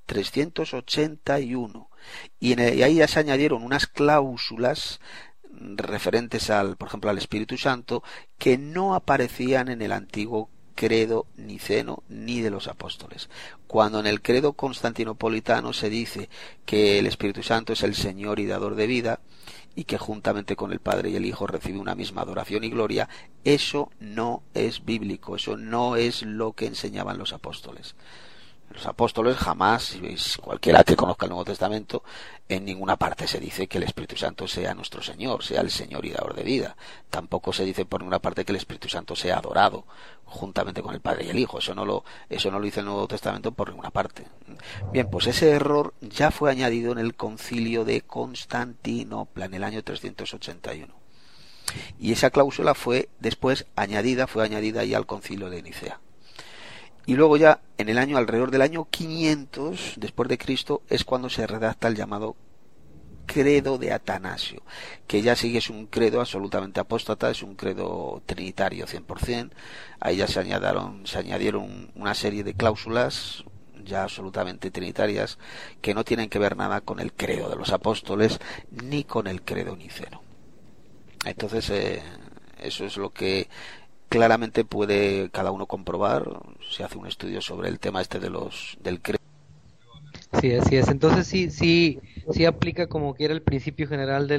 381. Y ahí ya se añadieron unas cláusulas referentes por ejemplo, al Espíritu Santo, que no aparecían en el antiguo credo niceno ni de los apóstoles. Cuando en el credo constantinopolitano se dice que el Espíritu Santo es el Señor y dador de vida, y que juntamente con el Padre y el Hijo recibe una misma adoración y gloria, eso no es bíblico, eso no es lo que enseñaban los apóstoles. Los apóstoles jamás, cualquiera que conozca el Nuevo Testamento, en ninguna parte se dice que el Espíritu Santo sea nuestro Señor, sea el Señor y dador de vida. Tampoco se dice por ninguna parte que el Espíritu Santo sea adorado juntamente con el Padre y el Hijo. Eso no lo dice el Nuevo Testamento por ninguna parte. Bien, pues ese error ya fue añadido en el Concilio de Constantinopla en el año 381. Y esa cláusula fue después añadida ya al Concilio de Nicea. Y luego ya en el año, alrededor del año 500 después de Cristo, es cuando se redacta el llamado credo de Atanasio, que ya sí que es un credo absolutamente apóstata, es un credo trinitario 100%. Ahí ya se añadieron una serie de cláusulas ya absolutamente trinitarias que no tienen que ver nada con el credo de los apóstoles ni con el credo niceno. Entonces eso es lo que claramente puede cada uno comprobar si hace un estudio sobre el tema este del credo. Sí, así es. Entonces sí aplica como quiera el principio general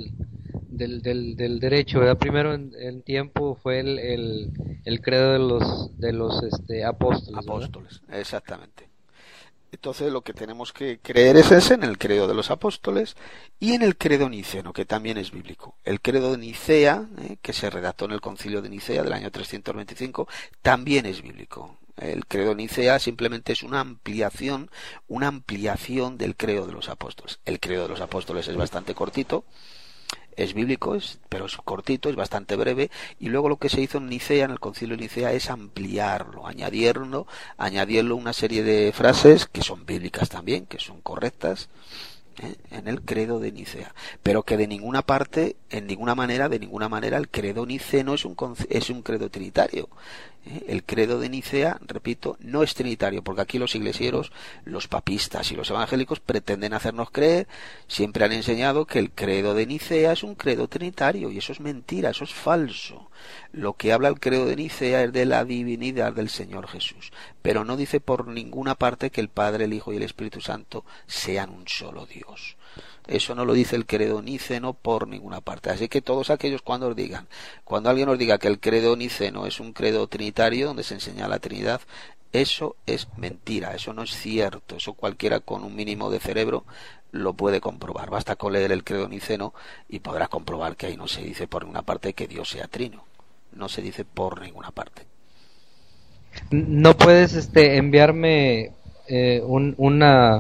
del derecho, ¿verdad? Primero en tiempo fue el credo de los apóstoles, ¿verdad? Apóstoles, exactamente. Entonces lo que tenemos que creer es ese, en el credo de los apóstoles y en el credo niceno, que también es bíblico. El credo de Nicea, que se redactó en el Concilio de Nicea del año 325, también es bíblico. El credo de Nicea simplemente es una ampliación del credo de los apóstoles. El credo de los apóstoles es bastante cortito, es bíblico, pero es cortito, es bastante breve, y luego lo que se hizo en Nicea, en el Concilio de Nicea, es ampliarlo, añadirlo una serie de frases que son bíblicas también, que son correctas, en el credo de Nicea, pero que de ninguna manera el credo niceno es un credo trinitario. El credo de Nicea, repito, no es trinitario, porque aquí los iglesieros, los papistas y los evangélicos pretenden hacernos creer, siempre han enseñado que el credo de Nicea es un credo trinitario, y eso es mentira, eso es falso. Lo que habla el credo de Nicea es de la divinidad del Señor Jesús, pero no dice por ninguna parte que el Padre, el Hijo y el Espíritu Santo sean un solo Dios. Eso no lo dice el credo niceno por ninguna parte. Así que todos aquellos cuando alguien os diga que el credo niceno es un credo trinitario donde se enseña la Trinidad, eso es mentira, eso no es cierto. Eso cualquiera con un mínimo de cerebro lo puede comprobar. Basta con leer el credo niceno y podrás comprobar que ahí no se dice por ninguna parte que Dios sea trino. No se dice por ninguna parte. ¿No puedes enviarme una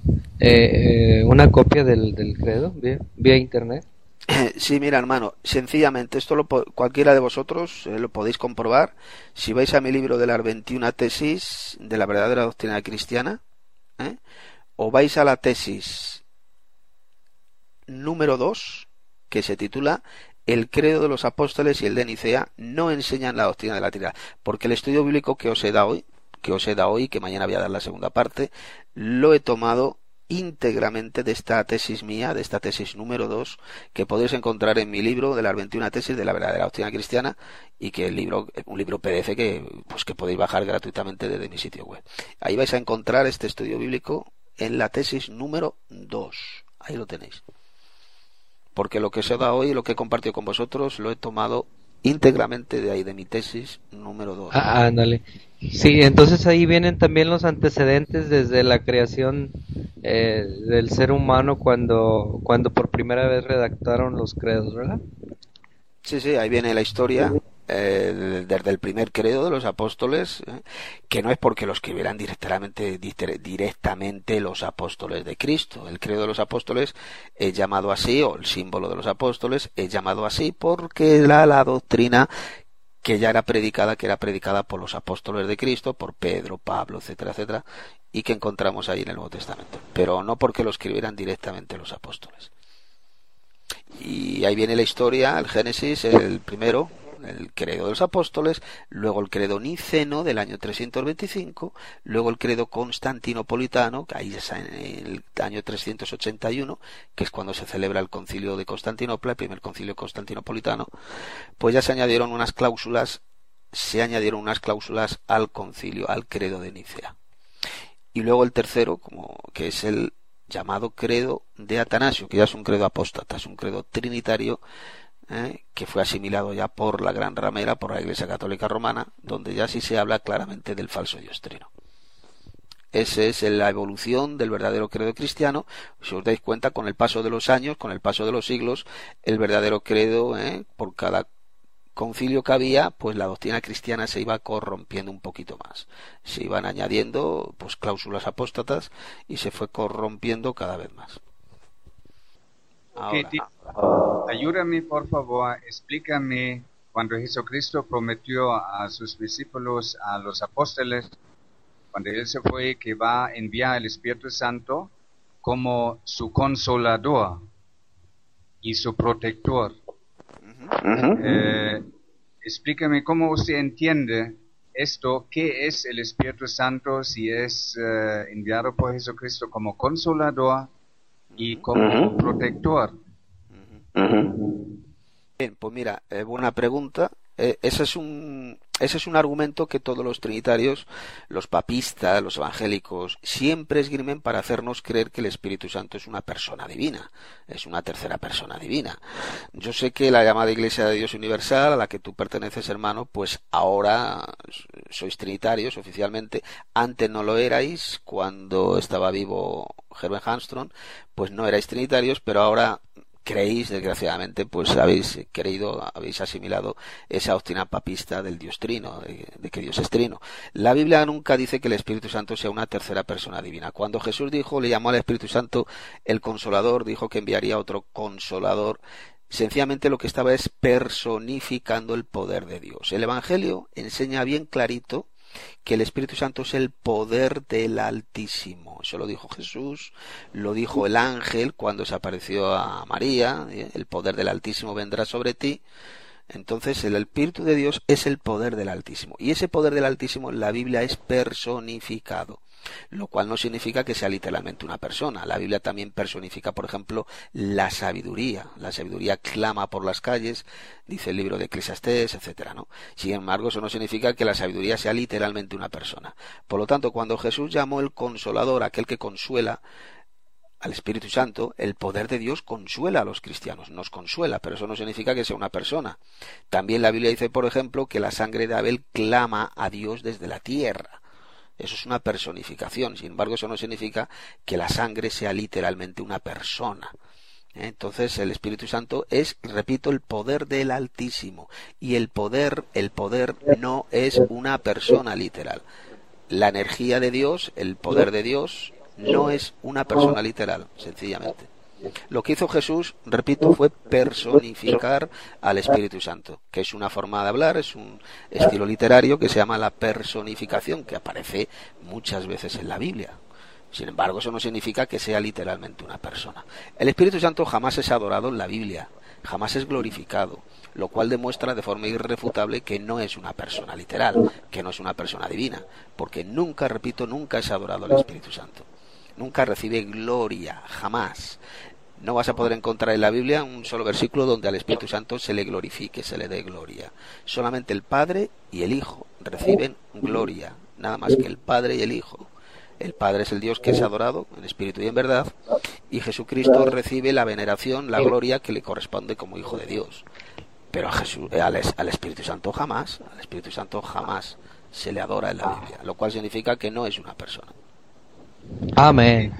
copia del credo vía internet? Sí, mira, hermano, sencillamente esto cualquiera de vosotros lo podéis comprobar si vais a mi libro de las 21 tesis de la verdadera doctrina cristiana, o vais a la tesis número 2, que se titula El credo de los apóstoles y el de Nicea no enseñan la doctrina de la Trinidad, porque el estudio bíblico que os he dado hoy, que mañana voy a dar la segunda parte, lo he tomado íntegramente de esta tesis mía, de esta tesis número 2, que podéis encontrar en mi libro de las 21 tesis de la verdadera doctrina cristiana, y que un libro PDF que podéis bajar gratuitamente desde mi sitio web. Ahí vais a encontrar este estudio bíblico en la tesis número 2. Ahí lo tenéis. Porque lo que os he dado hoy, lo que he compartido con vosotros, lo he tomado íntegramente de ahí, de mi tesis número 2. Ándale. Sí, entonces ahí vienen también los antecedentes desde la creación del ser humano cuando por primera vez redactaron los credos, ¿verdad? Sí, ahí viene la historia desde el primer credo de los apóstoles, que no es porque lo escribieran directamente los apóstoles de Cristo. El credo de los apóstoles es llamado así, o el símbolo de los apóstoles es llamado así porque era la doctrina que era predicada por los apóstoles de Cristo, por Pedro, Pablo, etcétera, etcétera, y que encontramos ahí en el Nuevo Testamento, pero no porque lo escribieran directamente los apóstoles. Y ahí viene la historia, el Génesis, el primero, el credo de los apóstoles, luego el credo niceno del año 325, luego el credo constantinopolitano, que ahí es en el año 381, que es cuando se celebra el concilio de Constantinopla, el primer concilio constantinopolitano. Pues ya se añadieron unas cláusulas al concilio, al credo de Nicea. Y luego el tercero, que es el llamado credo de Atanasio, que ya es un credo apóstata, es un credo trinitario, que fue asimilado ya por la gran ramera, por la Iglesia Católica Romana, donde ya sí se habla claramente del falso Dios trino. Esa es la evolución del verdadero credo cristiano. Si os dais cuenta, con el paso de los años, con el paso de los siglos, el verdadero credo, por cada concilio que había, pues la doctrina cristiana se iba corrompiendo un poquito más. Se iban añadiendo pues cláusulas apóstatas y se fue corrompiendo cada vez más. Ahora, ayúdame por favor, explícame cuando Jesucristo prometió a sus discípulos, a los apóstoles, cuando Él se fue, que va a enviar el Espíritu Santo como su consolador y su protector. Explícame cómo usted entiende esto, qué es el Espíritu Santo, si es enviado por Jesucristo como consolador y como protector. Bien, pues mira, buena pregunta. Ese es un argumento que todos los trinitarios, los papistas, los evangélicos, siempre esgrimen para hacernos creer que el Espíritu Santo es una persona divina, es una tercera persona divina. Yo sé que la llamada Iglesia de Dios Universal, a la que tú perteneces, hermano, pues ahora sois trinitarios oficialmente. Antes no lo erais, cuando estaba vivo Herbert Armstrong, pues no erais trinitarios, pero ahora creéis, desgraciadamente, pues habéis asimilado esa doctrina papista del Dios trino, de que Dios es trino. La Biblia nunca dice que el Espíritu Santo sea una tercera persona divina. Cuando Jesús le llamó al Espíritu Santo el Consolador, dijo que enviaría otro Consolador. Sencillamente lo que estaba es personificando el poder de Dios. El Evangelio enseña bien clarito que el Espíritu Santo es el poder del Altísimo. Eso lo dijo Jesús, lo dijo el ángel cuando se apareció a María, el poder del Altísimo vendrá sobre ti. Entonces el Espíritu de Dios es el poder del Altísimo, y ese poder del Altísimo en la Biblia es personificado, lo cual no significa que sea literalmente una persona. La Biblia también personifica, por ejemplo, la sabiduría. La sabiduría clama por las calles, dice el libro de Eclesiastés, etcétera, ¿no? Sin embargo, eso no significa que la sabiduría sea literalmente una persona. Por lo tanto, cuando Jesús llamó el Consolador, aquel que consuela, al Espíritu Santo, el poder de Dios consuela a los cristianos, nos consuela, pero eso no significa que sea una persona. También la Biblia dice, por ejemplo, que la sangre de Abel clama a Dios desde la tierra. Eso es una personificación. Sin embargo, eso no significa que la sangre sea literalmente una persona. Entonces, el Espíritu Santo es, repito, el poder del Altísimo. Y el poder no es una persona literal. La energía de Dios, el poder de Dios, no es una persona literal, sencillamente. Lo que hizo Jesús, repito, fue personificar al Espíritu Santo, que es una forma de hablar, es un estilo literario que se llama la personificación, que aparece muchas veces en la Biblia. Sin embargo, eso no significa que sea literalmente una persona. El Espíritu Santo jamás es adorado en la Biblia, jamás es glorificado, lo cual demuestra de forma irrefutable que no es una persona literal, que no es una persona divina, porque nunca, repito, nunca es adorado el Espíritu Santo. Nunca recibe gloria, jamás. No vas a poder encontrar en la Biblia un solo versículo donde al Espíritu Santo se le glorifique, se le dé gloria. Solamente el Padre y el Hijo reciben gloria, nada más que el Padre y el Hijo. El Padre es el Dios que es adorado en espíritu y en verdad, y Jesucristo recibe la veneración, la gloria que le corresponde como Hijo de Dios. Pero al Espíritu Santo jamás, al Espíritu Santo jamás se le adora en la Biblia, lo cual significa que no es una persona. Amén.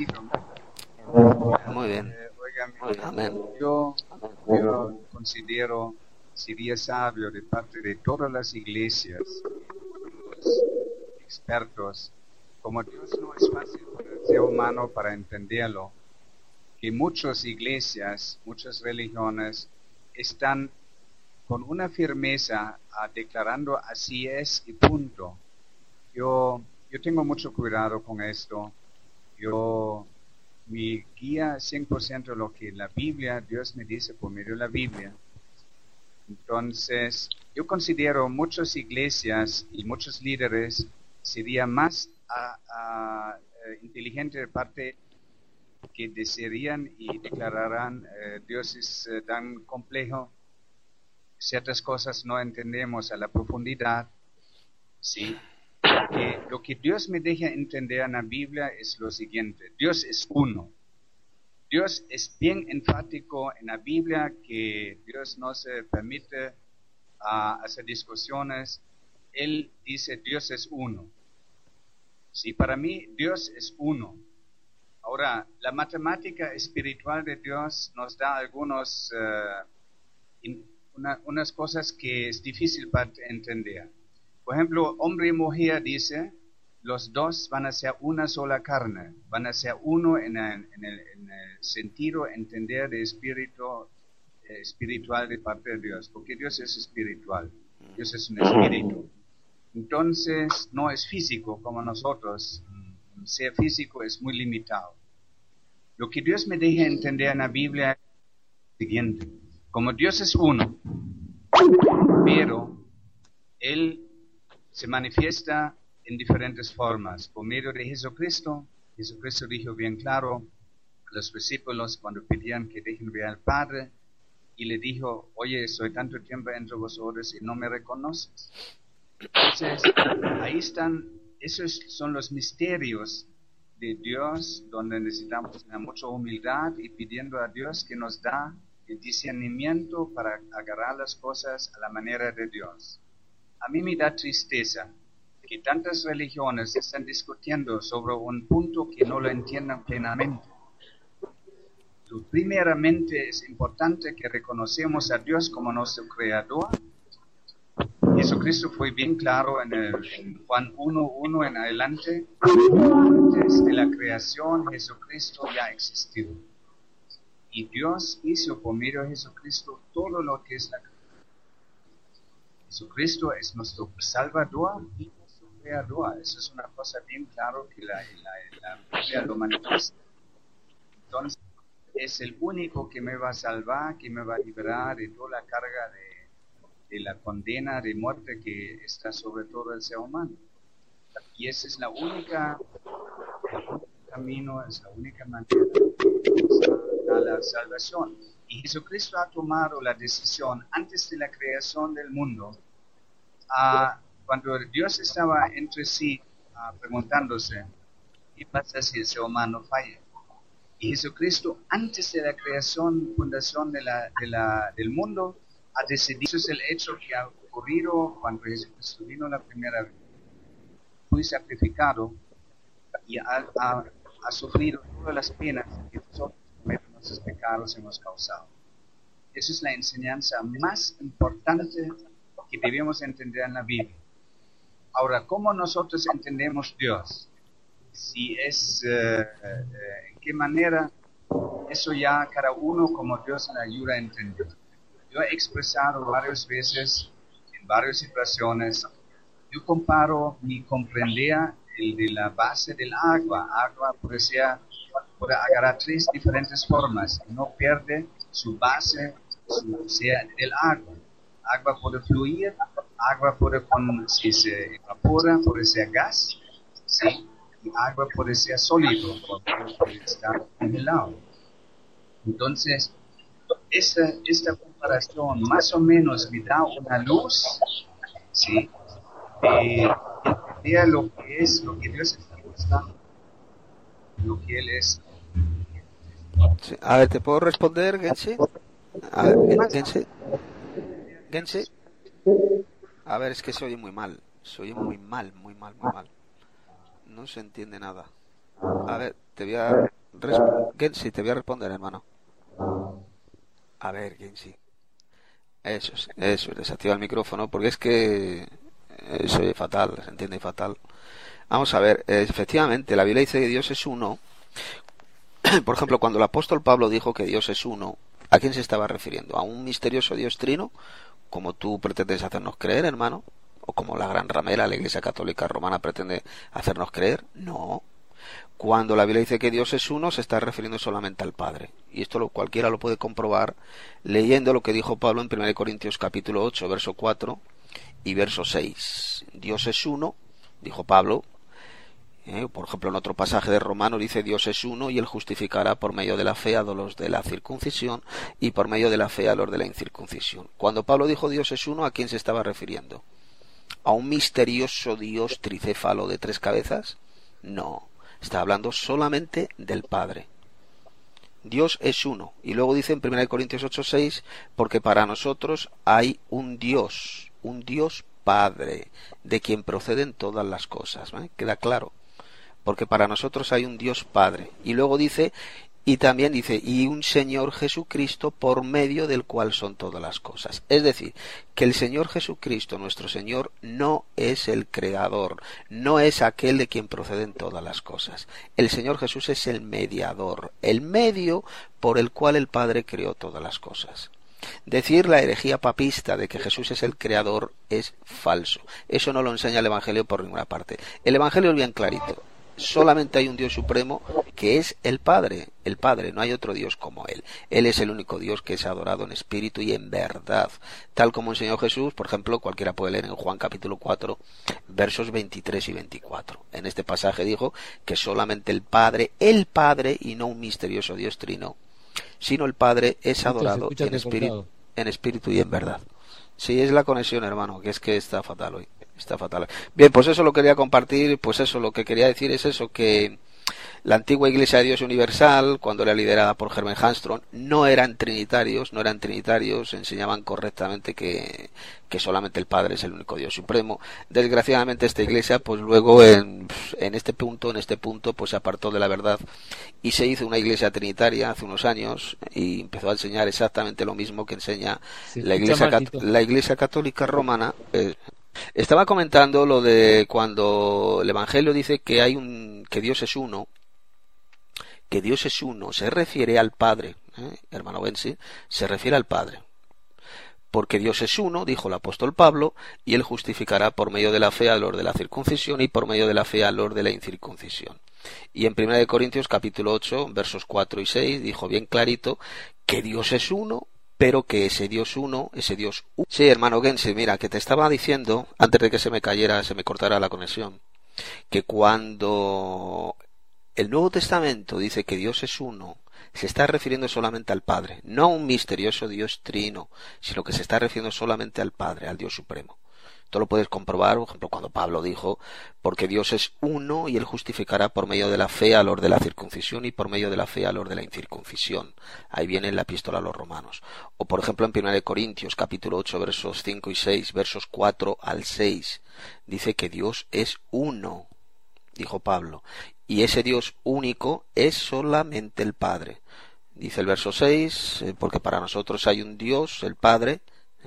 Muy bien. Amén. Yo considero, sería sabio de parte de todas las iglesias, los expertos, como Dios no es fácil para el ser humano para entenderlo, que muchas iglesias, muchas religiones están con una firmeza declarando así es y punto. Yo tengo mucho cuidado con esto. Me guía 100% lo que la Biblia, Dios me dice por medio de la Biblia. Entonces, yo considero muchas iglesias y muchos líderes sería más inteligente de parte que desearían y declararán Dios es tan complejo, ciertas cosas no entendemos a la profundidad, ¿sí? Lo que Dios me deja entender en la Biblia es lo siguiente: Dios es uno, Dios es bien enfático en la Biblia que Dios no se permite hacer discusiones. Él dice Dios es uno. Sí, para mí Dios es uno. Ahora, la matemática espiritual de Dios nos da unas cosas que es difícil para entender. Por ejemplo, hombre y mujer dice, los dos van a ser una sola carne, van a ser uno en el sentido, entender de espiritual de parte de Dios, porque Dios es espiritual, Dios es un espíritu. Entonces, no es físico como nosotros, ser físico es muy limitado. Lo que Dios me deja entender en la Biblia es lo siguiente, como Dios es uno, pero Él se manifiesta en diferentes formas. Por medio de Jesucristo, Jesucristo dijo bien claro a los discípulos cuando pedían que dejen ver al Padre, y le dijo, oye, soy tanto tiempo entre vosotros y no me reconoces. Entonces, ahí están, esos son los misterios de Dios, donde necesitamos tener mucha humildad y pidiendo a Dios que nos da el discernimiento para agarrar las cosas a la manera de Dios. A mí me da tristeza que tantas religiones están discutiendo sobre un punto que no lo entiendan plenamente. Primeramente es importante que reconocemos a Dios como nuestro Creador. Jesucristo fue bien claro en Juan 1:1 en adelante. Antes de la creación, Jesucristo ya existió. Y Dios hizo por medio de Jesucristo todo lo que es la creación. Jesucristo es nuestro Salvador y nuestro Creador. Eso es una cosa bien clara que la Biblia lo manifiesta. Entonces, es el único que me va a salvar, que me va a liberar de toda la carga de la condena de muerte que está sobre todo el ser humano. Y ese es el único camino, es la única manera a la salvación. Y Jesucristo ha tomado la decisión antes de la creación del mundo, cuando Dios estaba entre sí preguntándose, ¿qué pasa si el ser humano falla? Y Jesucristo, antes de la creación, fundación del mundo, ha decidido. Eso es el hecho que ha ocurrido cuando Jesucristo vino la primera vez. Fue sacrificado y ha sufrido todas las penas que nosotros, por nuestros pecados, hemos causado. Esa es la enseñanza más importante que debemos entender en la Biblia. Ahora, ¿cómo nosotros entendemos Dios? Si es, en qué manera, eso ya cada uno como Dios le ayuda a entender. Yo he expresado varias veces, en varias situaciones, yo comparo mi comprender el de la base del agua. Agua puede agarrar tres diferentes formas, no pierde su base, sea del agua. Agua puede fluir, agua puede, si se evapora, puede ser gas, ¿sí? Y agua puede ser sólido, porque puede estar congelado. Entonces, esta comparación más o menos me da una luz, ¿sí? De entender lo que es, lo que Dios está mostrando, lo que Él es. Sí. A ver, ¿te puedo responder, Gensi? A ver, Gensi. A ver, es que se oye muy mal. Se oye muy mal. No se entiende nada. A ver, te voy a Gensi, te voy a responder, hermano. A ver, Gensi. Eso es, desactiva el micrófono porque es que se oye fatal, se entiende fatal. Vamos a ver, efectivamente, la Biblia dice que Dios es uno. Por ejemplo, cuando el apóstol Pablo dijo que Dios es uno, ¿a quién se estaba refiriendo? ¿A un misterioso Dios trino, como tú pretendes hacernos creer, hermano? ¿O como la gran ramera, la Iglesia Católica Romana, pretende hacernos creer? No. Cuando la Biblia dice que Dios es uno, se está refiriendo solamente al Padre. Y esto cualquiera lo puede comprobar leyendo lo que dijo Pablo en 1 Corintios capítulo 8, verso 4 y verso 6. Dios es uno, dijo Pablo. Por ejemplo, en otro pasaje de Romanos dice Dios es uno y Él justificará por medio de la fe a los de la circuncisión y por medio de la fe a los de la incircuncisión. Cuando Pablo dijo Dios es uno, ¿a quién se estaba refiriendo? ¿A un misterioso Dios tricéfalo de tres cabezas? No, está hablando solamente del Padre. Dios es uno. Y luego dice en 1 Corintios 8:6, porque para nosotros hay un Dios Padre, de quien proceden todas las cosas. ¿Vale? Queda claro. Porque para nosotros hay un Dios Padre. Y luego dice, y también dice, y un Señor Jesucristo por medio del cual son todas las cosas. Es decir, que el Señor Jesucristo, nuestro Señor, no es el Creador, no es aquel de quien proceden todas las cosas. El Señor Jesús es el mediador, el medio por el cual el Padre creó todas las cosas. Decir la herejía papista de que Jesús es el Creador es falso. Eso no lo enseña el Evangelio por ninguna parte. El Evangelio es bien clarito. Solamente hay un Dios supremo que es el Padre, no hay otro Dios como Él. Él es el único Dios que es adorado en espíritu y en verdad, tal como enseñó Jesús. Por ejemplo, cualquiera puede leer en Juan capítulo 4, versos 23 y 24. En este pasaje dijo que solamente el Padre, y no un misterioso Dios trino, sino el Padre es adorado en espíritu y en verdad. Sí, es la conexión, hermano, que es que está fatal hoy. Está fatal. Bien, pues eso lo quería compartir, pues eso, lo que quería decir es eso, que la antigua Iglesia de Dios Universal, cuando era liderada por Herman Handstrom, no eran trinitarios, enseñaban correctamente que solamente el Padre es el único Dios supremo. Desgraciadamente esta Iglesia, pues luego en este punto, pues se apartó de la verdad y se hizo una Iglesia trinitaria hace unos años y empezó a enseñar exactamente lo mismo que enseña la Iglesia Católica Romana. Estaba comentando lo de cuando el Evangelio dice que Dios es uno, se refiere al Padre, hermano Bensi, se refiere al Padre. Porque Dios es uno, dijo el apóstol Pablo, y Él justificará por medio de la fe a los de la circuncisión y por medio de la fe a los de la incircuncisión. Y en 1 Corintios capítulo 8, versos 4 y 6, dijo bien clarito que Dios es uno, pero que ese Dios uno. Sí, hermano Gensi, mira, que te estaba diciendo, antes de que se me cortara la conexión, que cuando el Nuevo Testamento dice que Dios es uno, se está refiriendo solamente al Padre, no a un misterioso Dios trino, sino que se está refiriendo solamente al Padre, al Dios Supremo. Esto lo puedes comprobar, por ejemplo, cuando Pablo dijo, porque Dios es uno y Él justificará por medio de la fe a los de la circuncisión y por medio de la fe a los de la incircuncisión. Ahí viene en la epístola a los romanos. O por ejemplo en 1 Corintios capítulo 8 versos 5 y 6, versos 4 al 6, dice que Dios es uno, dijo Pablo, y ese Dios único es solamente el Padre. Dice el verso 6, porque para nosotros hay un Dios, el Padre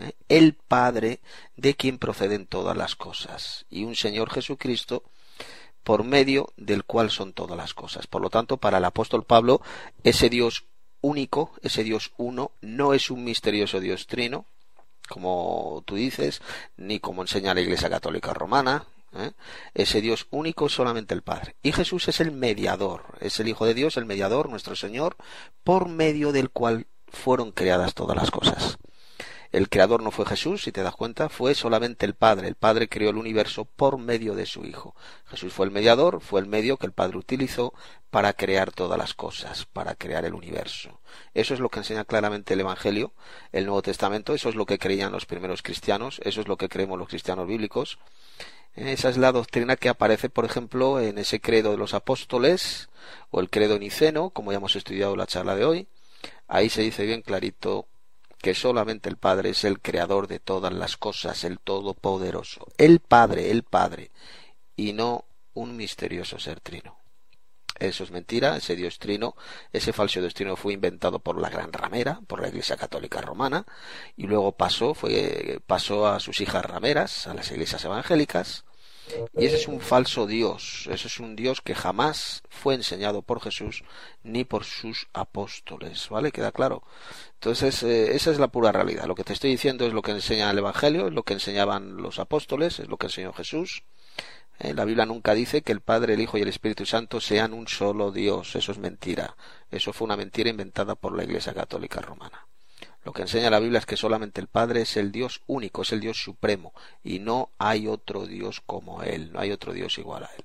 de quien proceden todas las cosas, y un Señor Jesucristo por medio del cual son todas las cosas. Por lo tanto, para el apóstol Pablo, ese Dios único, ese Dios uno, no es un misterioso Dios trino, como tú dices, ni como enseña la Iglesia Católica Romana. Ese Dios único es solamente el Padre. Y Jesús es el mediador, es el Hijo de Dios, el mediador, nuestro Señor, por medio del cual fueron creadas todas las cosas. El creador no fue Jesús, si te das cuenta, fue solamente el Padre. El Padre creó el universo por medio de su Hijo. Jesús fue el mediador, fue el medio que el Padre utilizó para crear todas las cosas, para crear el universo. Eso es lo que enseña claramente el Evangelio, el Nuevo Testamento, eso es lo que creían los primeros cristianos, eso es lo que creemos los cristianos bíblicos. Esa es la doctrina que aparece, por ejemplo, en ese credo de los apóstoles, o el credo niceno, como ya hemos estudiado en la charla de hoy. Ahí se dice bien clarito que solamente el Padre es el creador de todas las cosas, el Todopoderoso. El Padre, y no un misterioso ser trino. Eso es mentira, ese Dios trino, ese falso Dios trino fue inventado por la gran ramera, por la Iglesia Católica Romana, y luego pasó a sus hijas rameras, a las iglesias evangélicas, y ese es un falso Dios, ese es un Dios que jamás fue enseñado por Jesús ni por sus apóstoles, ¿vale? ¿Queda claro? Entonces, esa es la pura realidad. Lo que te estoy diciendo es lo que enseña el Evangelio, es lo que enseñaban los apóstoles, es lo que enseñó Jesús. La Biblia nunca dice que el Padre, el Hijo y el Espíritu Santo sean un solo Dios. Eso es mentira. Eso fue una mentira inventada por la Iglesia Católica Romana. Lo que enseña la Biblia es que solamente el Padre es el Dios único, es el Dios supremo, y no hay otro Dios como Él, no hay otro Dios igual a Él.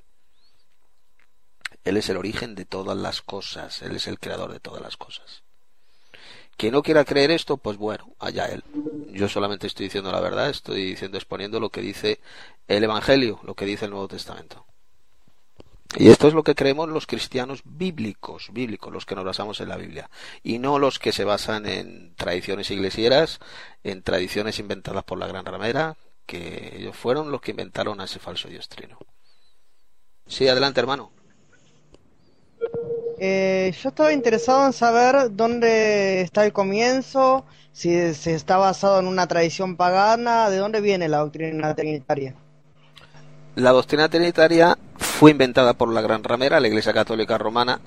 Él es el origen de todas las cosas, Él es el creador de todas las cosas. Quien no quiera creer esto, pues bueno, allá él. Yo solamente estoy diciendo la verdad, exponiendo lo que dice el Evangelio, lo que dice el Nuevo Testamento. Y esto es lo que creemos los cristianos bíblicos, los que nos basamos en la Biblia, y no los que se basan en tradiciones iglesieras, en tradiciones inventadas por la Gran Ramera, que ellos fueron los que inventaron a ese falso Dios trino. Sí, adelante, hermano. Yo estaba interesado en saber dónde está el comienzo, si se está basado en una tradición pagana, de dónde viene la doctrina trinitaria. La doctrina trinitaria fue inventada por la Gran Ramera, la Iglesia Católica Romana.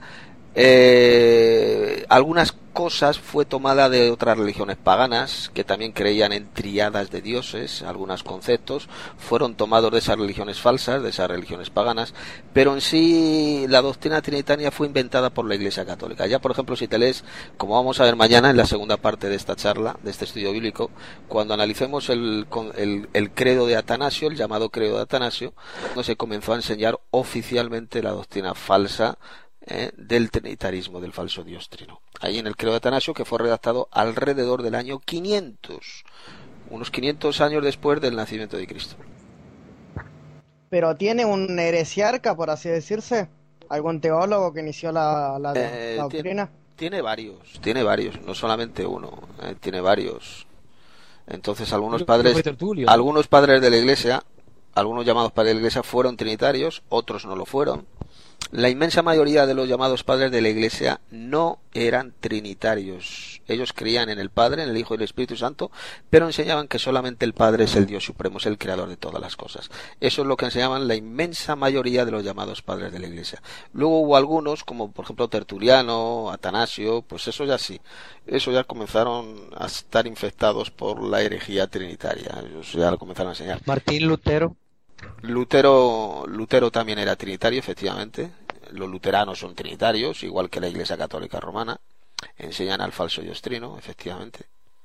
Algunas cosas fue tomada de otras religiones paganas que también creían en triadas de dioses. Algunos conceptos fueron tomados de esas religiones falsas, de esas religiones paganas, pero en sí la doctrina trinitaria fue inventada por la Iglesia Católica. Ya, por ejemplo, si te lees, como vamos a ver mañana en la segunda parte de esta charla, de este estudio bíblico, cuando analicemos el credo de Atanasio, el llamado credo de Atanasio, no se comenzó a enseñar oficialmente la doctrina falsa del trinitarismo, del falso Dios trino. Ahí en el credo de Atanasio, que fue redactado alrededor del año 500, unos 500 años después del nacimiento de Cristo. Pero tiene un heresiarca, por así decirse, algún teólogo que inició la doctrina. Tiene varios, no solamente uno, tiene varios. Entonces algunos padres de la Iglesia, algunos llamados padres de la Iglesia fueron trinitarios, otros no lo fueron. La inmensa mayoría de los llamados padres de la Iglesia no eran trinitarios. Ellos creían en el Padre, en el Hijo y el Espíritu Santo, pero enseñaban que solamente el Padre es el Dios supremo, es el creador de todas las cosas. Eso es lo que enseñaban la inmensa mayoría de los llamados padres de la Iglesia. Luego hubo algunos, como por ejemplo Tertuliano, Atanasio, pues eso ya sí. Eso ya comenzaron a estar infectados por la herejía trinitaria. Ellos ya lo comenzaron a enseñar. Martín Lutero. Lutero también era trinitario, efectivamente. Los luteranos son trinitarios, igual que la Iglesia Católica Romana. Enseñan al falso Dios trino, efectivamente.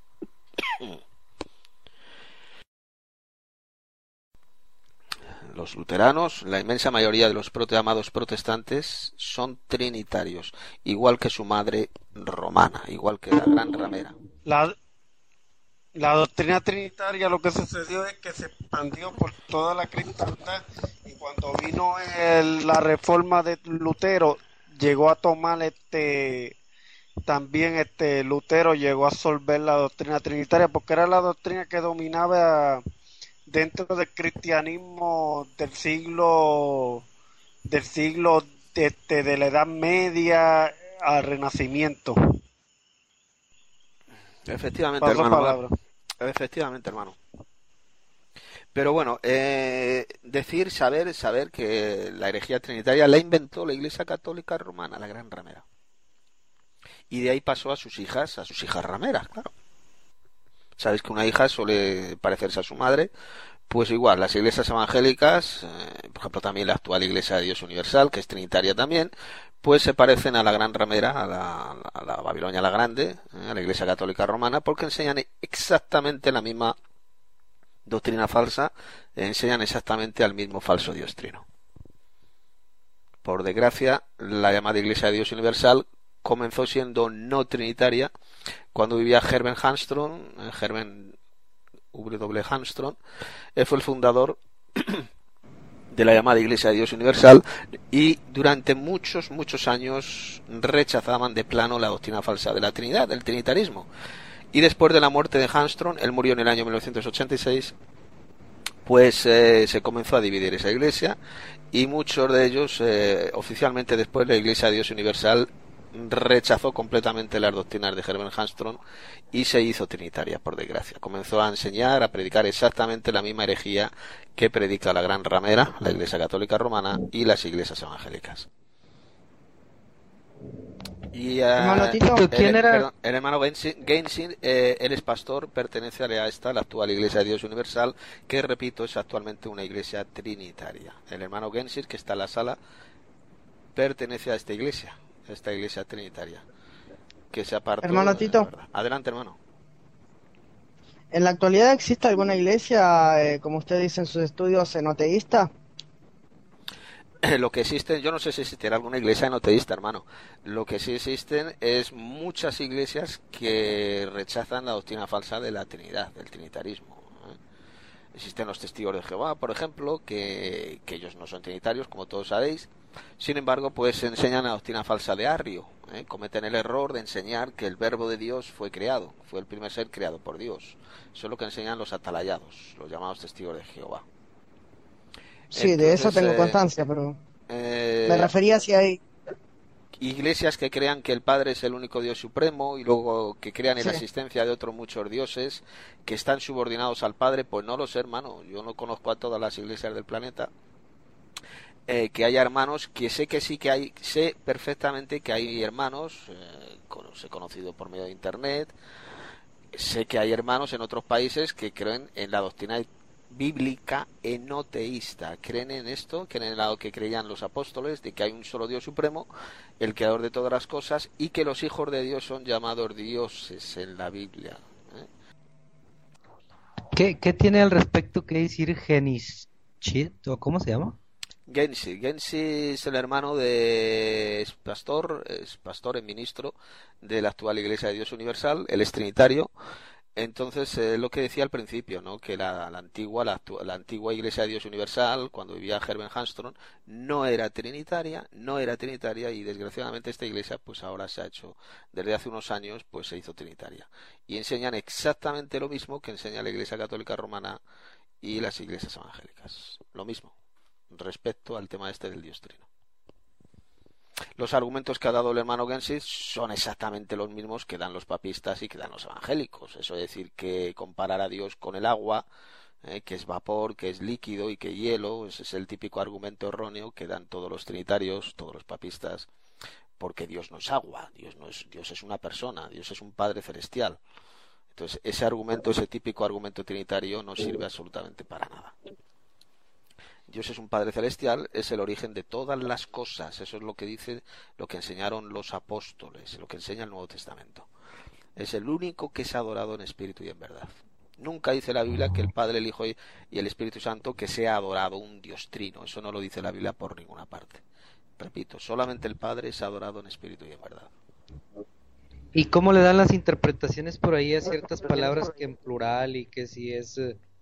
Los luteranos, la inmensa mayoría de los llamados protestantes, son trinitarios, igual que su madre romana, igual que la Gran Ramera. La doctrina trinitaria, lo que sucedió es que se expandió por toda la cristiandad, y cuando vino la reforma de Lutero, llegó a tomar también Lutero llegó a absorber la doctrina trinitaria, porque era la doctrina que dominaba dentro del cristianismo del siglo de la Edad Media al Renacimiento. Efectivamente, hermano. Efectivamente, hermano. Pero bueno, saber que la herejía trinitaria la inventó la Iglesia Católica Romana, la Gran Ramera. Y de ahí pasó a sus hijas rameras, claro. Sabéis que una hija suele parecerse a su madre. Pues igual, las iglesias evangélicas, por ejemplo también la actual Iglesia de Dios Universal, que es trinitaria también, pues se parecen a la Gran Ramera, a la Babilonia la Grande, a la Iglesia Católica Romana, porque enseñan exactamente la misma doctrina falsa, enseñan exactamente al mismo falso Dios trino. Por desgracia, la llamada Iglesia de Dios Universal comenzó siendo no trinitaria cuando vivía Hermann Handström, Hermann W. Handström, él fue el fundador de la llamada Iglesia de Dios Universal, y durante muchos años rechazaban de plano la doctrina falsa de la Trinidad, del trinitarismo. Y después de la muerte de Handström, él murió en el año 1986, pues se comenzó a dividir esa iglesia, y muchos de ellos, oficialmente después, la Iglesia de Dios Universal rechazó completamente las doctrinas de Hermann Handström y se hizo trinitaria, por desgracia. Comenzó a enseñar, a predicar exactamente la misma herejía que predica la Gran Ramera, la Iglesia Católica Romana y las iglesias evangélicas. Y Hermano Tito, ¿quién era? El hermano Genshin, él es pastor, pertenece a esta, la actual Iglesia de Dios Universal, que repito, es actualmente una iglesia trinitaria. El hermano Genshin, que está en la sala, pertenece a esta iglesia trinitaria, que se apartó. Hermano Tito, adelante, hermano. ¿en la actualidad existe alguna iglesia, como usted dice en sus estudios, enoteísta? Lo que existen, yo no sé si existirá alguna iglesia enoteísta, hermano. Lo que sí existen es muchas iglesias que rechazan la doctrina falsa de la Trinidad, del trinitarismo. Existen los testigos de Jehová, por ejemplo, que ellos no son trinitarios, como todos sabéis. Sin embargo, pues enseñan la doctrina falsa de Arrio. Cometen el error de enseñar que el verbo de Dios fue creado, fue el primer ser creado por Dios. Eso es lo que enseñan los atalayados, los llamados testigos de Jehová. Sí, entonces, de eso tengo constancia, pero me refería si hay iglesias que crean que el Padre es el único Dios supremo y luego que crean en la existencia de otros muchos dioses que están subordinados al Padre. Pues no lo sé, hermano, yo no conozco a todas las iglesias del planeta. Que haya hermanos, que sé que sí que hay, sé perfectamente que hay hermanos, los he conocido por medio de internet, sé que hay hermanos en otros países que creen en la doctrina bíblica enoteísta, creen en esto, creen en lo que creían los apóstoles, de que hay un solo Dios supremo, el creador de todas las cosas, y que los hijos de Dios son llamados dioses en la Biblia. ¿Qué tiene al respecto que decir Genischit, o cómo se llama? Gensi es el hermano de es pastor y ministro de la actual Iglesia de Dios Universal, él es trinitario. Entonces, lo que decía al principio, ¿no? Que la antigua Iglesia de Dios Universal, cuando vivía Herbert Armstrong, no era trinitaria, y desgraciadamente esta iglesia, pues ahora se ha hecho, desde hace unos años, pues se hizo trinitaria. Y enseñan exactamente lo mismo que enseña la Iglesia Católica Romana y las iglesias evangélicas. Lo mismo, respecto al tema del Dios Trino. Los argumentos que ha dado el hermano Gensi son exactamente los mismos que dan los papistas y que dan los evangélicos. Eso es decir, que comparar a Dios con el agua, que es vapor, que es líquido y que hielo, ese es el típico argumento erróneo que dan todos los trinitarios, todos los papistas, porque Dios no es agua, Dios es una persona, Dios es un Padre celestial. Entonces, ese típico argumento trinitario no sirve absolutamente para nada. Dios es un Padre celestial, es el origen de todas las cosas. Eso es lo que dice, lo que enseñaron los apóstoles, lo que enseña el Nuevo Testamento. Es el único que es adorado en espíritu y en verdad. Nunca dice la Biblia que el Padre, el Hijo y el Espíritu Santo que sea adorado un Dios trino. Eso no lo dice la Biblia por ninguna parte. Repito, solamente el Padre es adorado en espíritu y en verdad. ¿Y cómo le dan las interpretaciones por ahí a ciertas palabras que en plural y que si es...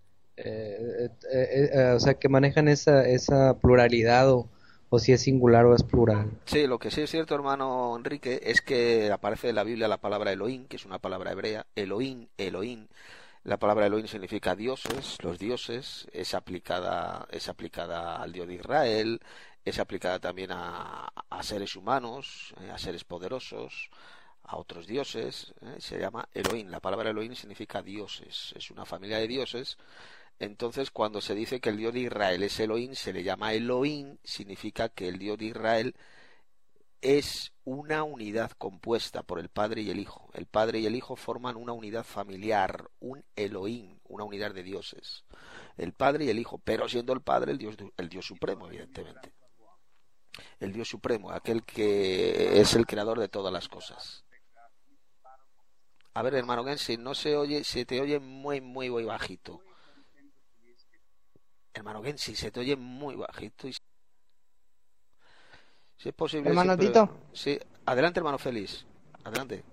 o sea, que manejan esa pluralidad o si es singular o es plural? Sí, lo que sí es cierto, hermano Enrique, es que aparece en la Biblia la palabra Elohim, que es una palabra hebrea. Elohim. La palabra Elohim significa dioses, los dioses, es aplicada al Dios de Israel, es aplicada también a seres humanos, a seres poderosos, a otros dioses, se llama Elohim. La palabra Elohim significa dioses, es una familia de dioses. Entonces, cuando se dice que el Dios de Israel es Elohim, se le llama Elohim, significa que el Dios de Israel es una unidad compuesta por el Padre y el Hijo. El Padre y el Hijo forman una unidad familiar, un Elohim, una unidad de dioses. El Padre y el Hijo, pero siendo el Padre el Dios supremo, evidentemente. El Dios supremo, aquel que es el creador de todas las cosas. A ver, hermano Gensi, no se oye, se te oye muy bajito. Hermano Gensi, se te oye muy bajito. Y... si es posible... Hermano Tito. Sí, adelante, hermano Félix. Adelante.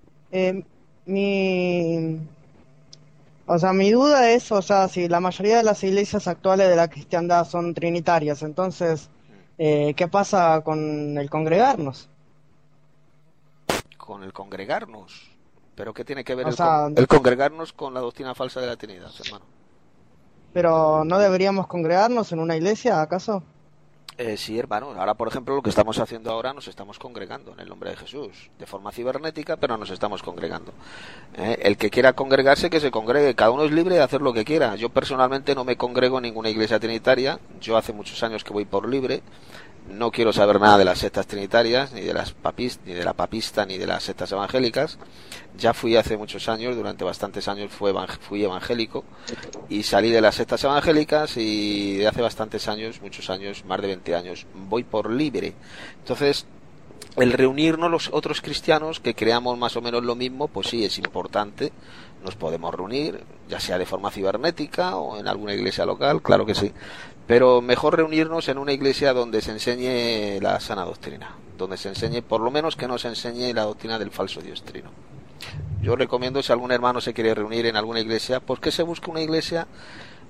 Mi duda es, si la mayoría de las iglesias actuales de la cristiandad son trinitarias, entonces, ¿qué pasa con el congregarnos? ¿Con el congregarnos? ¿Pero qué tiene que ver el congregarnos con la doctrina falsa de la Trinidad, hermano? ¿Pero no deberíamos congregarnos en una iglesia, acaso? Sí, hermano. Ahora, por ejemplo, lo que estamos haciendo ahora, nos estamos congregando en el nombre de Jesús, de forma cibernética, pero nos estamos congregando. El que quiera congregarse, que se congregue. Cada uno es libre de hacer lo que quiera. Yo personalmente no me congrego en ninguna iglesia trinitaria. Yo hace muchos años que voy por libre. No quiero saber nada de las sectas trinitarias, ni de la papista, ni de las sectas evangélicas. Ya fui hace muchos años, durante bastantes años fui evangélico y salí de las sectas evangélicas, y de hace bastantes años, muchos años, más de 20 años, voy por libre. Entonces, el reunirnos los otros cristianos que creamos más o menos lo mismo, pues sí, es importante. Nos podemos reunir, ya sea de forma cibernética o en alguna iglesia local, claro que sí. Pero mejor reunirnos en una iglesia donde se enseñe la sana doctrina, donde se enseñe, por lo menos que no se enseñe la doctrina del falso Dios trino. Yo recomiendo, si algún hermano se quiere reunir en alguna iglesia, pues que se busque una iglesia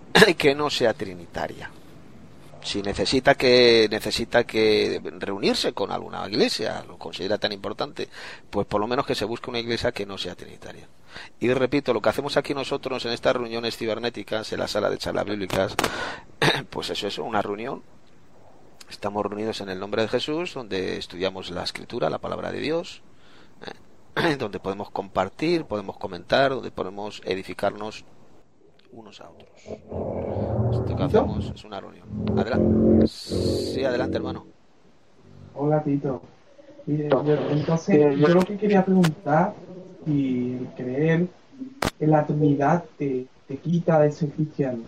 que no sea trinitaria. Si necesita que reunirse con alguna iglesia, lo considera tan importante, pues por lo menos que se busque una iglesia que no sea trinitaria. Y repito, lo que hacemos aquí nosotros en estas reuniones cibernéticas, en la sala de charlas bíblicas, pues eso es una reunión. Estamos reunidos en el nombre de Jesús, donde estudiamos la Escritura, la palabra de Dios, donde podemos compartir, podemos comentar, donde podemos edificarnos unos a otros. Esto que hacemos es una reunión. Adelante. Sí, adelante, hermano. Hola, Tito. Mire, yo lo que quería preguntar, si el creer en la Trinidad te quita de ser cristiano.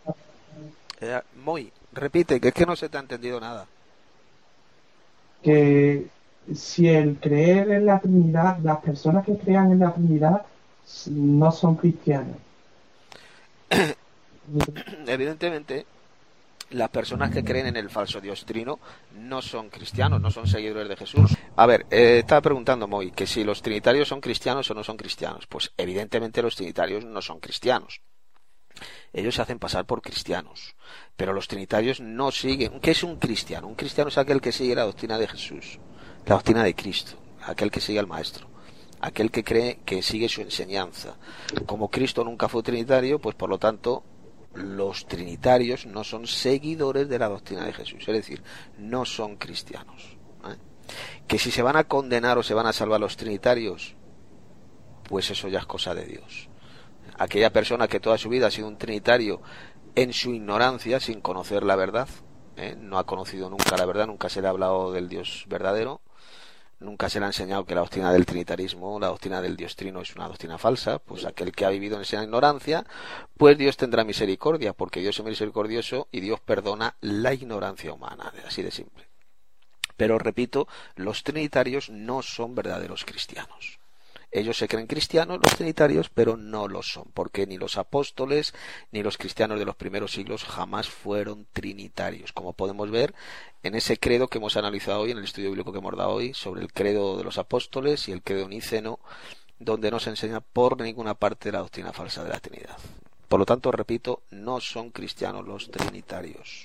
Repite, que es que no se te ha entendido nada. Que si el creer en la Trinidad, las personas que crean en la Trinidad no son cristianas. Evidentemente, las personas que creen en el falso Dios trino no son cristianos, no son seguidores de Jesús. A ver, estaba preguntando Moy que si los trinitarios son cristianos o no son cristianos. Pues evidentemente los trinitarios no son cristianos. Ellos se hacen pasar por cristianos, pero los trinitarios no siguen. ¿Qué es un cristiano? Un cristiano es aquel que sigue la doctrina de Jesús, la doctrina de Cristo, aquel que sigue al Maestro, aquel que cree, que sigue su enseñanza. Como Cristo nunca fue trinitario, pues por lo tanto los trinitarios no son seguidores de la doctrina de Jesús, es decir, no son cristianos. Que si se van a condenar o se van a salvar los trinitarios, pues eso ya es cosa de Dios. Aquella persona que toda su vida ha sido un trinitario en su ignorancia, sin conocer la verdad, no ha conocido nunca la verdad, nunca se le ha hablado del Dios verdadero, nunca se le ha enseñado que la doctrina del trinitarismo, la doctrina del Dios trino es una doctrina falsa, pues aquel que ha vivido en esa ignorancia, pues Dios tendrá misericordia, porque Dios es misericordioso y Dios perdona la ignorancia humana, así de simple. Pero repito, los trinitarios no son verdaderos cristianos. Ellos se creen cristianos, los trinitarios, pero no lo son, porque ni los apóstoles ni los cristianos de los primeros siglos jamás fueron trinitarios, como podemos ver en ese credo que hemos analizado hoy, en el estudio bíblico que hemos dado hoy, sobre el credo de los apóstoles y el credo niceno, donde no se enseña por ninguna parte la doctrina falsa de la Trinidad. Por lo tanto, repito, no son cristianos los trinitarios.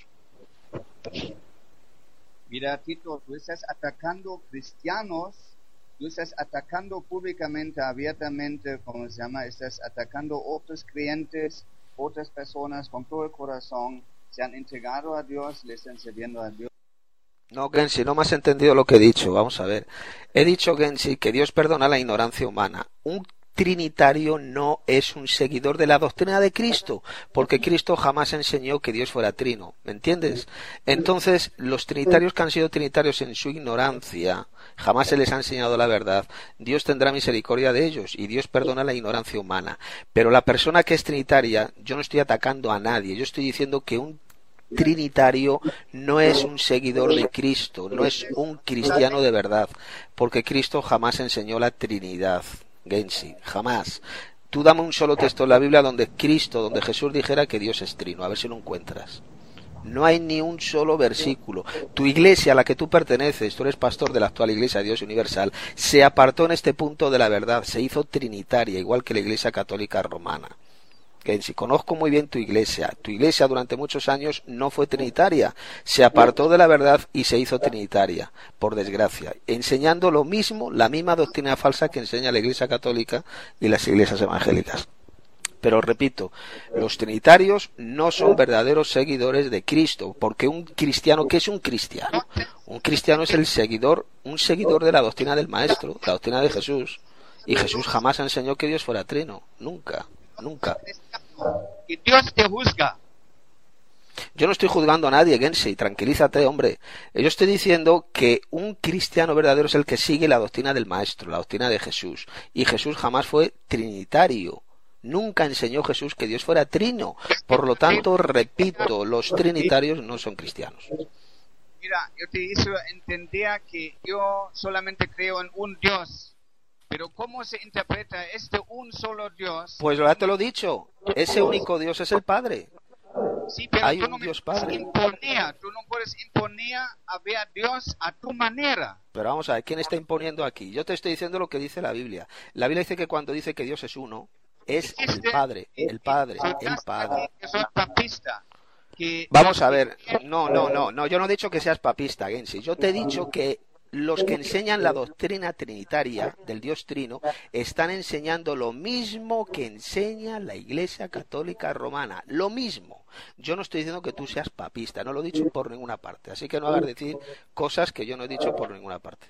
Mira, Tito, tú estás atacando cristianos. Tú estás atacando públicamente, abiertamente, ¿cómo se llama? Estás atacando otros creyentes, otras personas con todo el corazón, se han entregado a Dios, le están sirviendo a Dios. No, Gensi, no me has entendido lo que he dicho. Vamos a ver. He dicho, Gensi, que Dios perdona la ignorancia humana. Un trinitario no es un seguidor de la doctrina de Cristo, porque Cristo jamás enseñó que Dios fuera trino, ¿me entiendes? Entonces, los trinitarios que han sido trinitarios en su ignorancia, jamás se les ha enseñado la verdad, Dios tendrá misericordia de ellos y Dios perdona la ignorancia humana. Pero la persona que es trinitaria, yo no estoy atacando a nadie, yo estoy diciendo que un trinitario no es un seguidor de Cristo, no es un cristiano de verdad, porque Cristo jamás enseñó la Trinidad. Gensi, jamás. Tú dame un solo texto en la Biblia donde Jesús dijera que Dios es trino, a ver si lo encuentras. No hay ni un solo versículo. Tu iglesia a la que tú perteneces, tú eres pastor de la actual Iglesia de Dios Universal, se apartó en este punto de la verdad, se hizo trinitaria, igual que la Iglesia Católica Romana. Gensi, conozco muy bien tu iglesia durante muchos años no fue trinitaria, se apartó de la verdad y se hizo trinitaria, por desgracia, enseñando lo mismo, la misma doctrina falsa que enseña la Iglesia Católica y las iglesias evangélicas. Pero repito, los trinitarios no son verdaderos seguidores de Cristo, porque un cristiano, ¿qué es un cristiano? Un cristiano es un seguidor de la doctrina del Maestro, la doctrina de Jesús, y Jesús jamás enseñó que Dios fuera trino, nunca. Y Dios te juzga. Yo no estoy juzgando a nadie, Gensi, tranquilízate, hombre. Yo estoy diciendo que un cristiano verdadero es el que sigue la doctrina del Maestro, la doctrina de Jesús. Y Jesús jamás fue trinitario. Nunca enseñó Jesús que Dios fuera trino. Por lo tanto, repito, los trinitarios no son cristianos. Mira, yo te hice entender que yo solamente creo en un Dios. Pero ¿cómo se interpreta este un solo Dios? Pues ya te lo he dicho, ese único Dios es el Padre. Sí, pero hay tú un no Dios puedes Padre. tú no puedes imponer a ver a Dios a tu manera. Pero vamos a ver, ¿quién está imponiendo aquí? Yo te estoy diciendo lo que dice la Biblia. La Biblia dice que cuando dice que Dios es uno, es el Dijiste Padre, el Padre, el soltaste Padre. aquí que soy papista. Que Vamos a ver, no, yo no he dicho que seas papista, Gensi. Yo te he dicho que los que enseñan la doctrina trinitaria del Dios Trino están enseñando lo mismo que enseña la Iglesia Católica Romana, lo mismo. Yo no estoy diciendo que tú seas papista, no lo he dicho por ninguna parte, así que no hagas decir cosas que yo no he dicho por ninguna parte.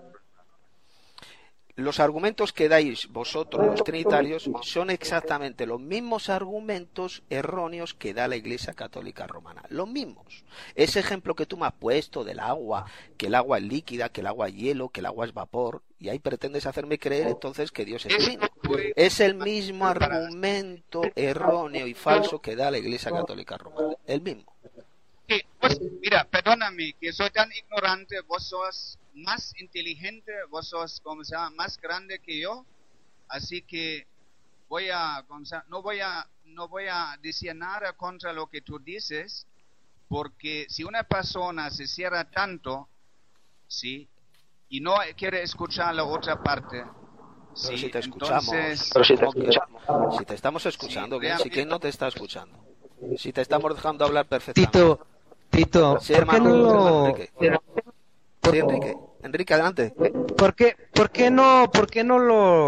Los argumentos que dais vosotros, los trinitarios, son exactamente los mismos argumentos erróneos que da la Iglesia Católica Romana. Los mismos. Ese ejemplo que tú me has puesto del agua, que el agua es líquida, que el agua es hielo, que el agua es vapor, y ahí pretendes hacerme creer entonces que Dios es trino. Es el mismo argumento erróneo y falso que da la Iglesia Católica Romana. El mismo. que mira, perdóname que soy tan ignorante, vos sos más inteligente, vos sos, ¿cómo se llama?, más grande que yo, así que no voy a decir nada contra lo que tú dices, porque si una persona se cierra tanto, ¿sí?, y no quiere escuchar la otra parte, pero ¿sí?, si te escuchamos, entonces, si te estamos escuchando, Sí, si ¿quién no te está escuchando? Si te estamos dejando hablar perfectamente. Tito, Sí, ¿por qué hermano, no hermano lo, Enrique. Sí, Enrique, adelante. por qué no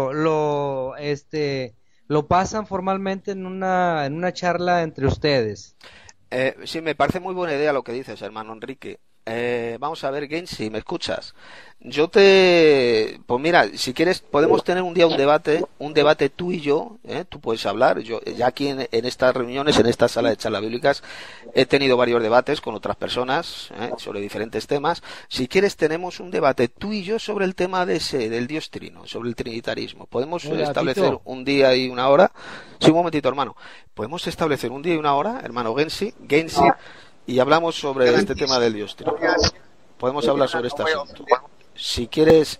lo pasan formalmente en una charla entre ustedes? Sí, me parece muy buena idea lo que dices, hermano Enrique. Vamos a ver, Gensi, ¿me escuchas? Pues mira, si quieres podemos tener un día un debate tú y yo, tú puedes hablar, yo ya aquí en estas reuniones, en esta sala de charlas bíblicas, he tenido varios debates con otras personas, sobre diferentes temas. Si quieres tenemos un debate tú y yo sobre el tema del Dios Trino, sobre el trinitarismo. Podemos Hola, establecer Tito. un día y una hora. Sí, un momentito, hermano. Podemos establecer un día y una hora, hermano Gensi, y hablamos sobre este tema del Dios Trino. Podemos hablar sobre este asunto. Si quieres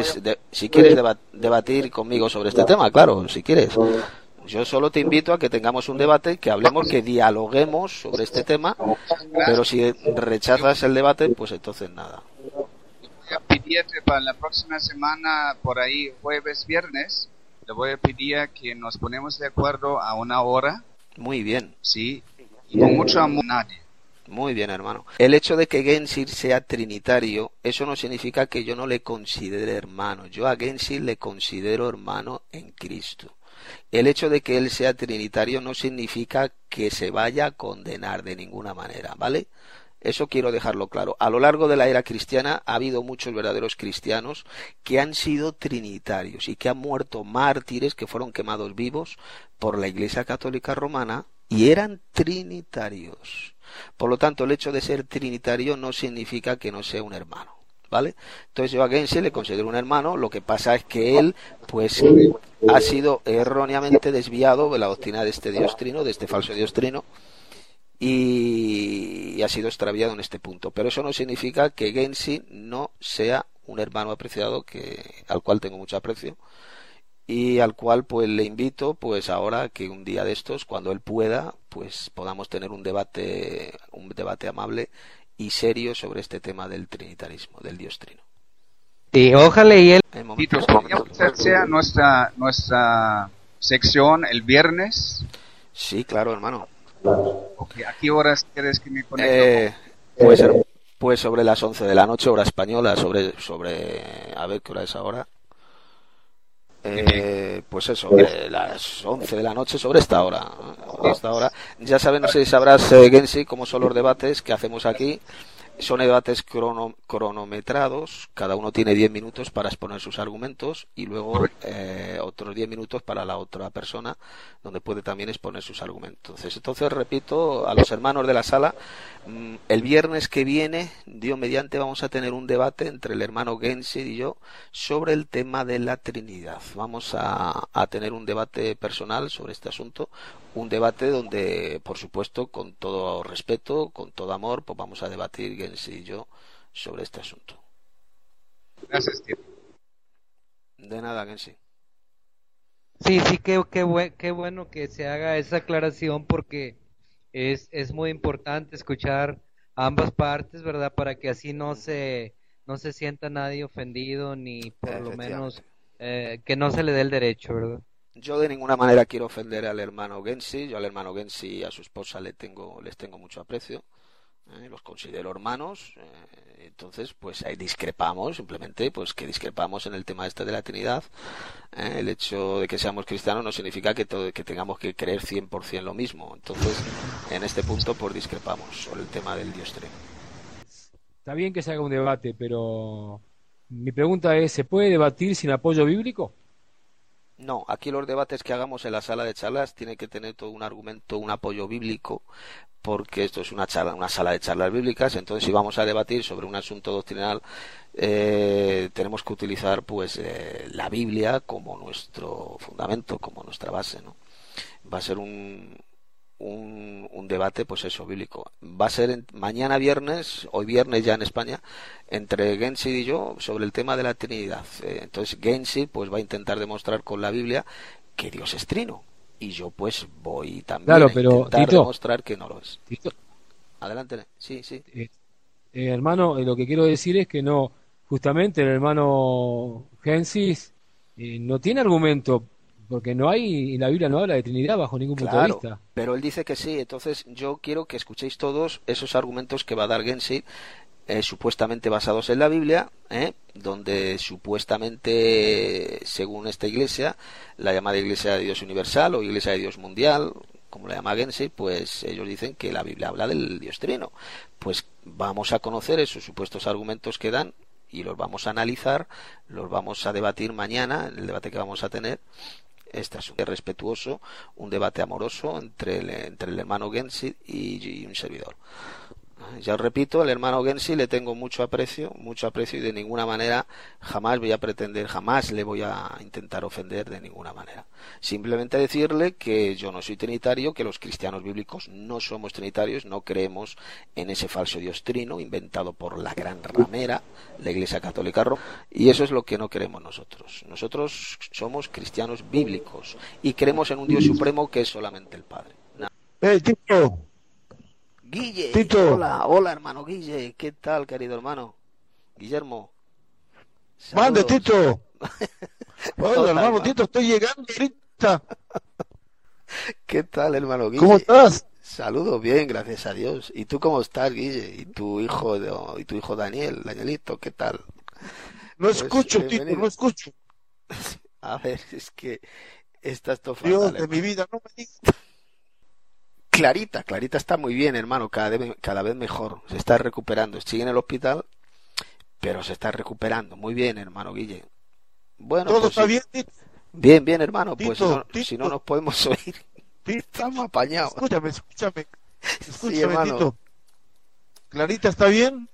debatir conmigo sobre este tema, claro, si quieres. Yo solo te invito a que tengamos un debate, que hablemos, que dialoguemos sobre este tema, pero si rechazas el debate, pues entonces nada. Voy a pedirte para la próxima semana, por ahí jueves, viernes, le voy a pedir que nos ponemos de acuerdo a una hora, Muy bien. ¿sí? Y con mucho amor a nadie. Muy bien, hermano. El hecho de que Gensir sea trinitario, eso no significa que yo no le considere hermano. Yo a Gensir le considero hermano en Cristo. El hecho de que él sea trinitario no significa que se vaya a condenar de ninguna manera, ¿vale? Eso quiero dejarlo claro. A lo largo de la era cristiana ha habido muchos verdaderos cristianos que han sido trinitarios y que han muerto mártires, que fueron quemados vivos por la Iglesia Católica Romana y eran trinitarios. Por lo tanto, el hecho de ser trinitario no significa que no sea un hermano, ¿vale? Entonces yo a Gensi le considero un hermano, lo que pasa es que él, pues, ha sido erróneamente desviado de la doctrina de este Dios Trino, de este falso Dios Trino, y ha sido extraviado en este punto. Pero eso no significa que Gensi no sea un hermano apreciado, al cual tengo mucho aprecio, y al cual pues le invito pues ahora que un día de estos, cuando él pueda, pues podamos tener un debate amable y serio sobre este tema del trinitarismo, del Dios Trino. Sí, ojalá y él. En Tito, momentos ¿podríamos hacer nuestra sección el viernes? Sí, claro, hermano. Okay. ¿A qué horas quieres que me conecte? Pues sobre las 11 de la noche, hora española, a ver qué hora es ahora. Pues eso, las 11 de la noche sobre esta hora. Ya saben, no sé si sabrás, Gensi, cómo son los debates que hacemos aquí. Son debates cronometrados, cada uno tiene 10 minutos para exponer sus argumentos y luego otros 10 minutos para la otra persona, donde puede también exponer sus argumentos. Entonces repito a los hermanos de la sala, el viernes que viene, Dios mediante, vamos a tener un debate entre el hermano Gensi y yo sobre el tema de la Trinidad. Vamos a tener un debate personal sobre este asunto, un debate donde, por supuesto, con todo respeto, con todo amor, pues vamos a debatir Gensi y yo sobre este asunto. Gracias, tío. De nada, Gensi. Sí, qué bueno que se haga esa aclaración porque es muy importante escuchar ambas partes, ¿verdad? Para que así no se sienta nadie ofendido ni por lo menos que no se le dé el derecho, ¿verdad? Yo de ninguna manera quiero ofender al hermano Gensi. Yo al hermano Gensi y a su esposa les tengo mucho aprecio. Los considero hermanos. Entonces, pues ahí discrepamos, simplemente, pues que discrepamos en el tema este de la Trinidad. El hecho de que seamos cristianos no significa que tengamos que creer 100% lo mismo. Entonces, en este punto, pues discrepamos sobre el tema del Dios Trino. Está bien que se haga un debate, pero mi pregunta es, ¿se puede debatir sin apoyo bíblico? No, aquí los debates que hagamos en la sala de charlas tienen que tener todo un argumento, un apoyo bíblico, porque esto es una sala de charlas bíblicas. Entonces, si vamos a debatir sobre un asunto doctrinal, tenemos que utilizar pues la Biblia como nuestro fundamento, como nuestra base, ¿no? Va a ser un debate, pues eso, bíblico. Va a ser mañana viernes, hoy viernes ya en España, entre Gensi y yo sobre el tema de la Trinidad. Entonces Gensi pues va a intentar demostrar con la Biblia que Dios es trino, y yo pues voy también Claro, a pero intentar Tito, demostrar que no lo es. Tito, Adelante, sí, sí. hermano, lo que quiero decir es que no, justamente el hermano Génesis no tiene argumento, porque no hay, en la Biblia no habla de Trinidad bajo ningún punto de Claro, vista. pero él dice que sí. Entonces yo quiero que escuchéis todos esos argumentos que va a dar Gensi, supuestamente basados en la Biblia, donde supuestamente, según esta iglesia, la llamada Iglesia de Dios Universal o Iglesia de Dios Mundial, como la llama Gensi, pues ellos dicen que la Biblia habla del Dios Trino. Pues vamos a conocer esos supuestos argumentos que dan y los vamos a analizar, los vamos a debatir mañana en el debate que vamos a tener. Este es un debate respetuoso, un debate amoroso entre el hermano Gensi y un servidor. Ya os repito, al hermano Gensi le tengo mucho aprecio, y de ninguna manera jamás voy a pretender, jamás le voy a intentar ofender de ninguna manera. Simplemente decirle que yo no soy trinitario, que los cristianos bíblicos no somos trinitarios, no creemos en ese falso Dios trino inventado por la gran ramera, la Iglesia Católica Romana, y eso es lo que no queremos nosotros. Nosotros somos cristianos bíblicos y creemos en un Dios supremo que es solamente el Padre. Tito, Guille, Tito, hola hermano Guille, ¿qué tal querido hermano? Guillermo, mande saludos. Tito. Hola, Hola, hermano Tito, estoy llegando ahorita. ¿Qué tal hermano Guille? ¿Cómo estás? Saludos, bien, gracias a Dios. ¿Y tú cómo estás, Guille? ¿Y tu hijo Daniel, Danielito, qué tal? No Pues escucho, Tito, bienvenido. no escucho. A ver, es que estás Dios fatal, de mi hermano. vida, no me digas. Clarita está muy bien, hermano, cada vez mejor. Se está recuperando. Sigue en el hospital, pero se está recuperando. Muy bien, hermano Guille. Bueno, ¿Todo pues está sí. bien, Tito? Bien, hermano, pues Tito, si no Tito, nos podemos oír, Tito, estamos apañados. escúchame, Sí, hermano. Tito. ¿Clarita está bien?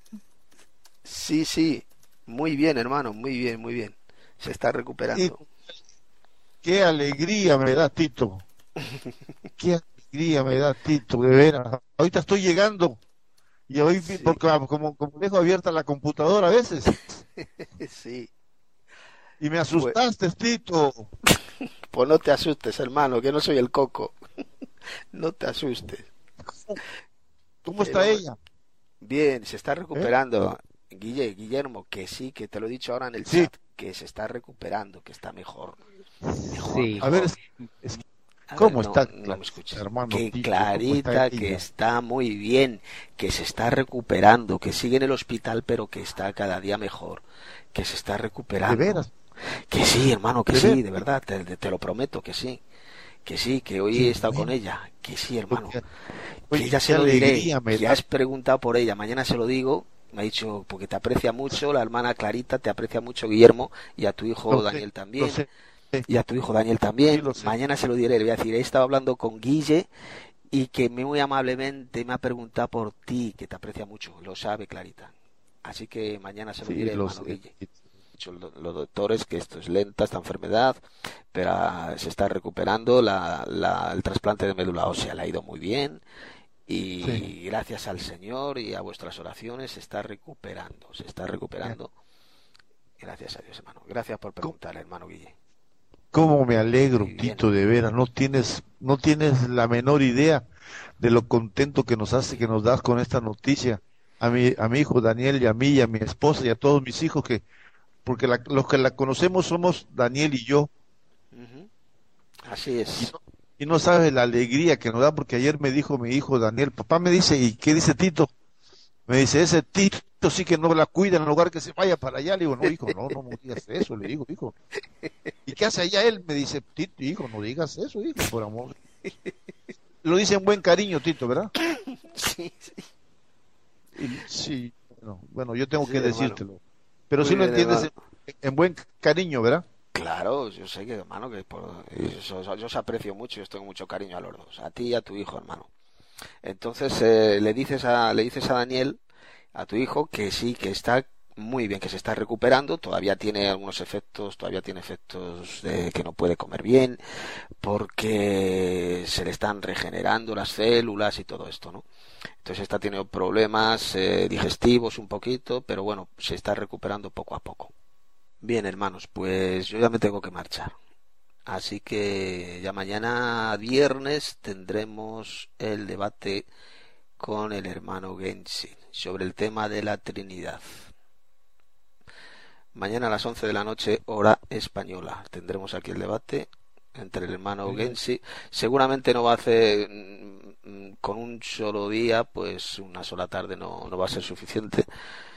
Sí, muy bien, hermano, muy bien. Se está Y recuperando. qué alegría me da, Tito. Qué alegría me da, Tito, de veras. Ahorita estoy llegando y hoy, Sí, porque como dejo abierta la computadora a veces, sí. y me Pues, asustaste, Tito. pues no te asustes, hermano, que no soy el coco. No te asustes. ¿Cómo El está hombre, ella? bien, se está ¿Eh? recuperando. Guillermo, que sí, que te lo he dicho ahora en el Sí, chat, que se está recuperando, que está mejor, Sí, a ver, mejor. es- A ver, ¿cómo está no me escuchas. hermano Que Tito? ¿Cómo está Clarita, que ella? está muy bien, que se está recuperando, que sigue en el hospital, pero que está cada día mejor, que se está ¿De recuperando. veras? Que sí, hermano, que ¿De sí, veras? de verdad, te lo prometo, que sí, que hoy he Qué estado con bueno. ella, que sí, hermano, Oye, que oye, ya qué se lo diré, alegría me que da. has preguntado por ella, mañana se lo digo, me ha dicho, porque te aprecia mucho, la hermana Clarita, te aprecia mucho Guillermo, y a tu hijo Lo Daniel sé, lo también, sé, y a tu hijo Daniel sí, también, lo sé. mañana se lo diré, le voy a decir, he estado hablando con Guille, y que muy amablemente me ha preguntado por ti, que te aprecia mucho, lo sabe Clarita, así que mañana se lo Sí, diré, lo hermano sé. Guille. Dicho los doctores que esto es lenta, esta enfermedad, pero se está recuperando, el trasplante de médula ósea le ha ido muy bien Sí, y gracias al Señor y a vuestras oraciones se está bien. recuperando, gracias a Dios, hermano. Gracias por ¿Cómo, preguntar, hermano Guille. cómo me alegro, Muy bien. Tito, de veras. No tienes la menor idea de lo contento que nos hace, que nos das con esta noticia. A mi hijo Daniel y a mí y a mi esposa y a todos mis hijos porque los que la conocemos somos Daniel y yo. Ujú. Así es. Y no sabes la alegría que nos da, porque ayer me dijo mi hijo Daniel, papá me dice, ¿y qué dice Tito? Me dice, ese Tito sí que no la cuida en lugar que se vaya para allá. Le digo, no, hijo, no me digas eso, le digo, hijo. ¿Y qué hace allá él? Me dice, Tito, hijo, no digas eso, hijo, por amor. Lo dice en buen cariño, Tito, ¿verdad? Sí. Sí, bueno, yo tengo Sí, que hermano. decírtelo. Pero Muy sí lo bien, entiendes hermano. en buen cariño, ¿verdad? Claro, yo sé que, hermano, yo os aprecio mucho y os tengo mucho cariño a los dos, a ti y a tu hijo, hermano. Entonces le dices a Daniel, a tu hijo, que sí, que está muy bien, que se está recuperando, todavía tiene efectos de que no puede comer bien, porque se le están regenerando las células y todo esto, ¿no? Entonces está teniendo problemas digestivos un poquito, pero bueno, se está recuperando poco a poco. Bien, hermanos, pues yo ya me tengo que marchar. Así que ya mañana viernes tendremos el debate con el hermano Gensi sobre el tema de la Trinidad. Mañana a las 11 de la noche, hora española, tendremos aquí el debate entre el hermano Gensi. Seguramente no va a hacer con un solo día, pues una sola tarde no va a ser suficiente.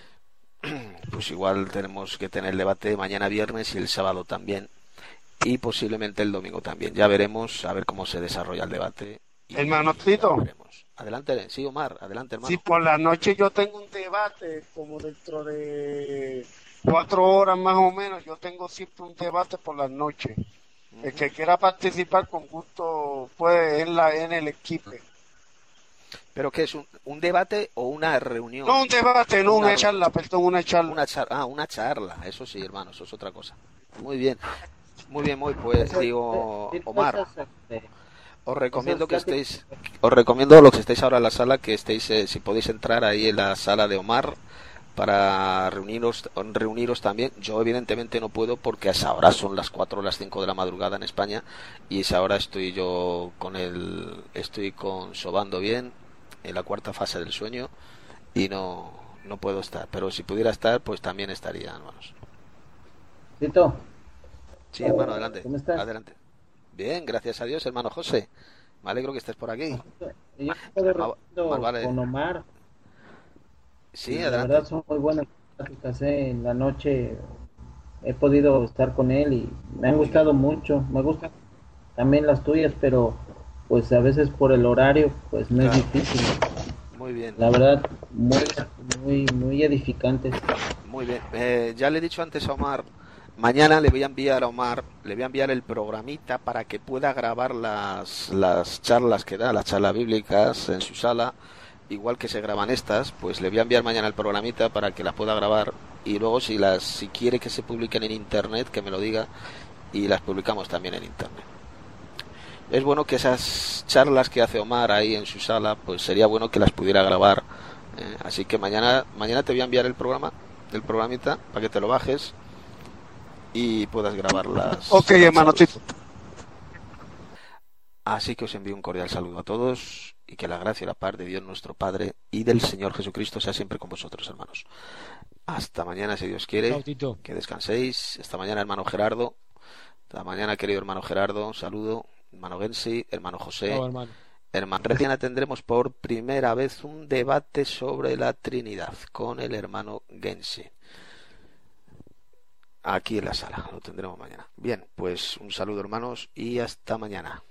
Pues igual tenemos que tener el debate mañana viernes y el sábado también, y posiblemente el domingo también. Ya veremos a ver cómo se desarrolla el debate. Hermano Ya Tito, lo veremos. Adelante, sí, Omar, adelante, hermano. si por la noche yo tengo un debate, como dentro de 4 horas más o menos, yo tengo siempre un debate por la noche. El que quiera participar con gusto puede en el equipo. ¿Pero qué es? ¿Un debate o una reunión? No un debate, no una Una charla, perdón, una charla. Una charla, eso sí, hermano, eso es otra cosa. Muy bien, pues digo, Omar, os recomiendo a los que estéis ahora en la sala, que estéis, si podéis entrar ahí en la sala de Omar para reuniros también. Yo evidentemente no puedo, porque a esa hora son las 4 o las 5 de la madrugada en España, y a esa hora estoy yo estoy sobando bien en la cuarta fase del sueño, y no puedo estar, pero si pudiera estar, pues también estaría, hermanos. Tito, Sí, hermano, adelante. ¿cómo estás? Adelante. Bien, gracias a Dios, hermano José. Me alegro que estés por aquí. Yo estoy Más vale. con Omar Sí, y la adelante. verdad son muy buenas pláticas, en la noche he podido estar con él y me han gustado mucho. Me gustan también las tuyas, pero pues a veces por el horario pues me es Claro. difícil. Muy bien, La verdad, muy edificantes. muy bien. Ya le he dicho antes a Omar, mañana le voy a enviar a Omar, le voy a enviar el programita para que pueda grabar las charlas que da, las charlas bíblicas en su sala, igual que se graban estas. Pues le voy a enviar mañana el programita para que las pueda grabar, y luego si quiere que se publiquen en internet, que me lo diga, y las publicamos también en internet. Es bueno que esas charlas que hace Omar ahí en su sala, pues sería bueno que las pudiera grabar. Así que mañana te voy a enviar el programita, para que te lo bajes y puedas grabarlas. Ok, hermano Tito. Así que os envío un cordial saludo a todos, y que la gracia y la paz de Dios nuestro Padre y del Señor Jesucristo sea siempre con vosotros, hermanos. Hasta mañana, si Dios quiere. Chao, Tito. Que descanséis. Hasta mañana, hermano Gerardo. Hasta mañana, querido hermano Gerardo. Un saludo. Hermano Gensi, hermano José. Chao, hermano. Hermano, mañana tendremos por primera vez un debate sobre la Trinidad con el hermano Gensi. Aquí en la sala, lo tendremos mañana. Bien, pues un saludo, hermanos, y hasta mañana.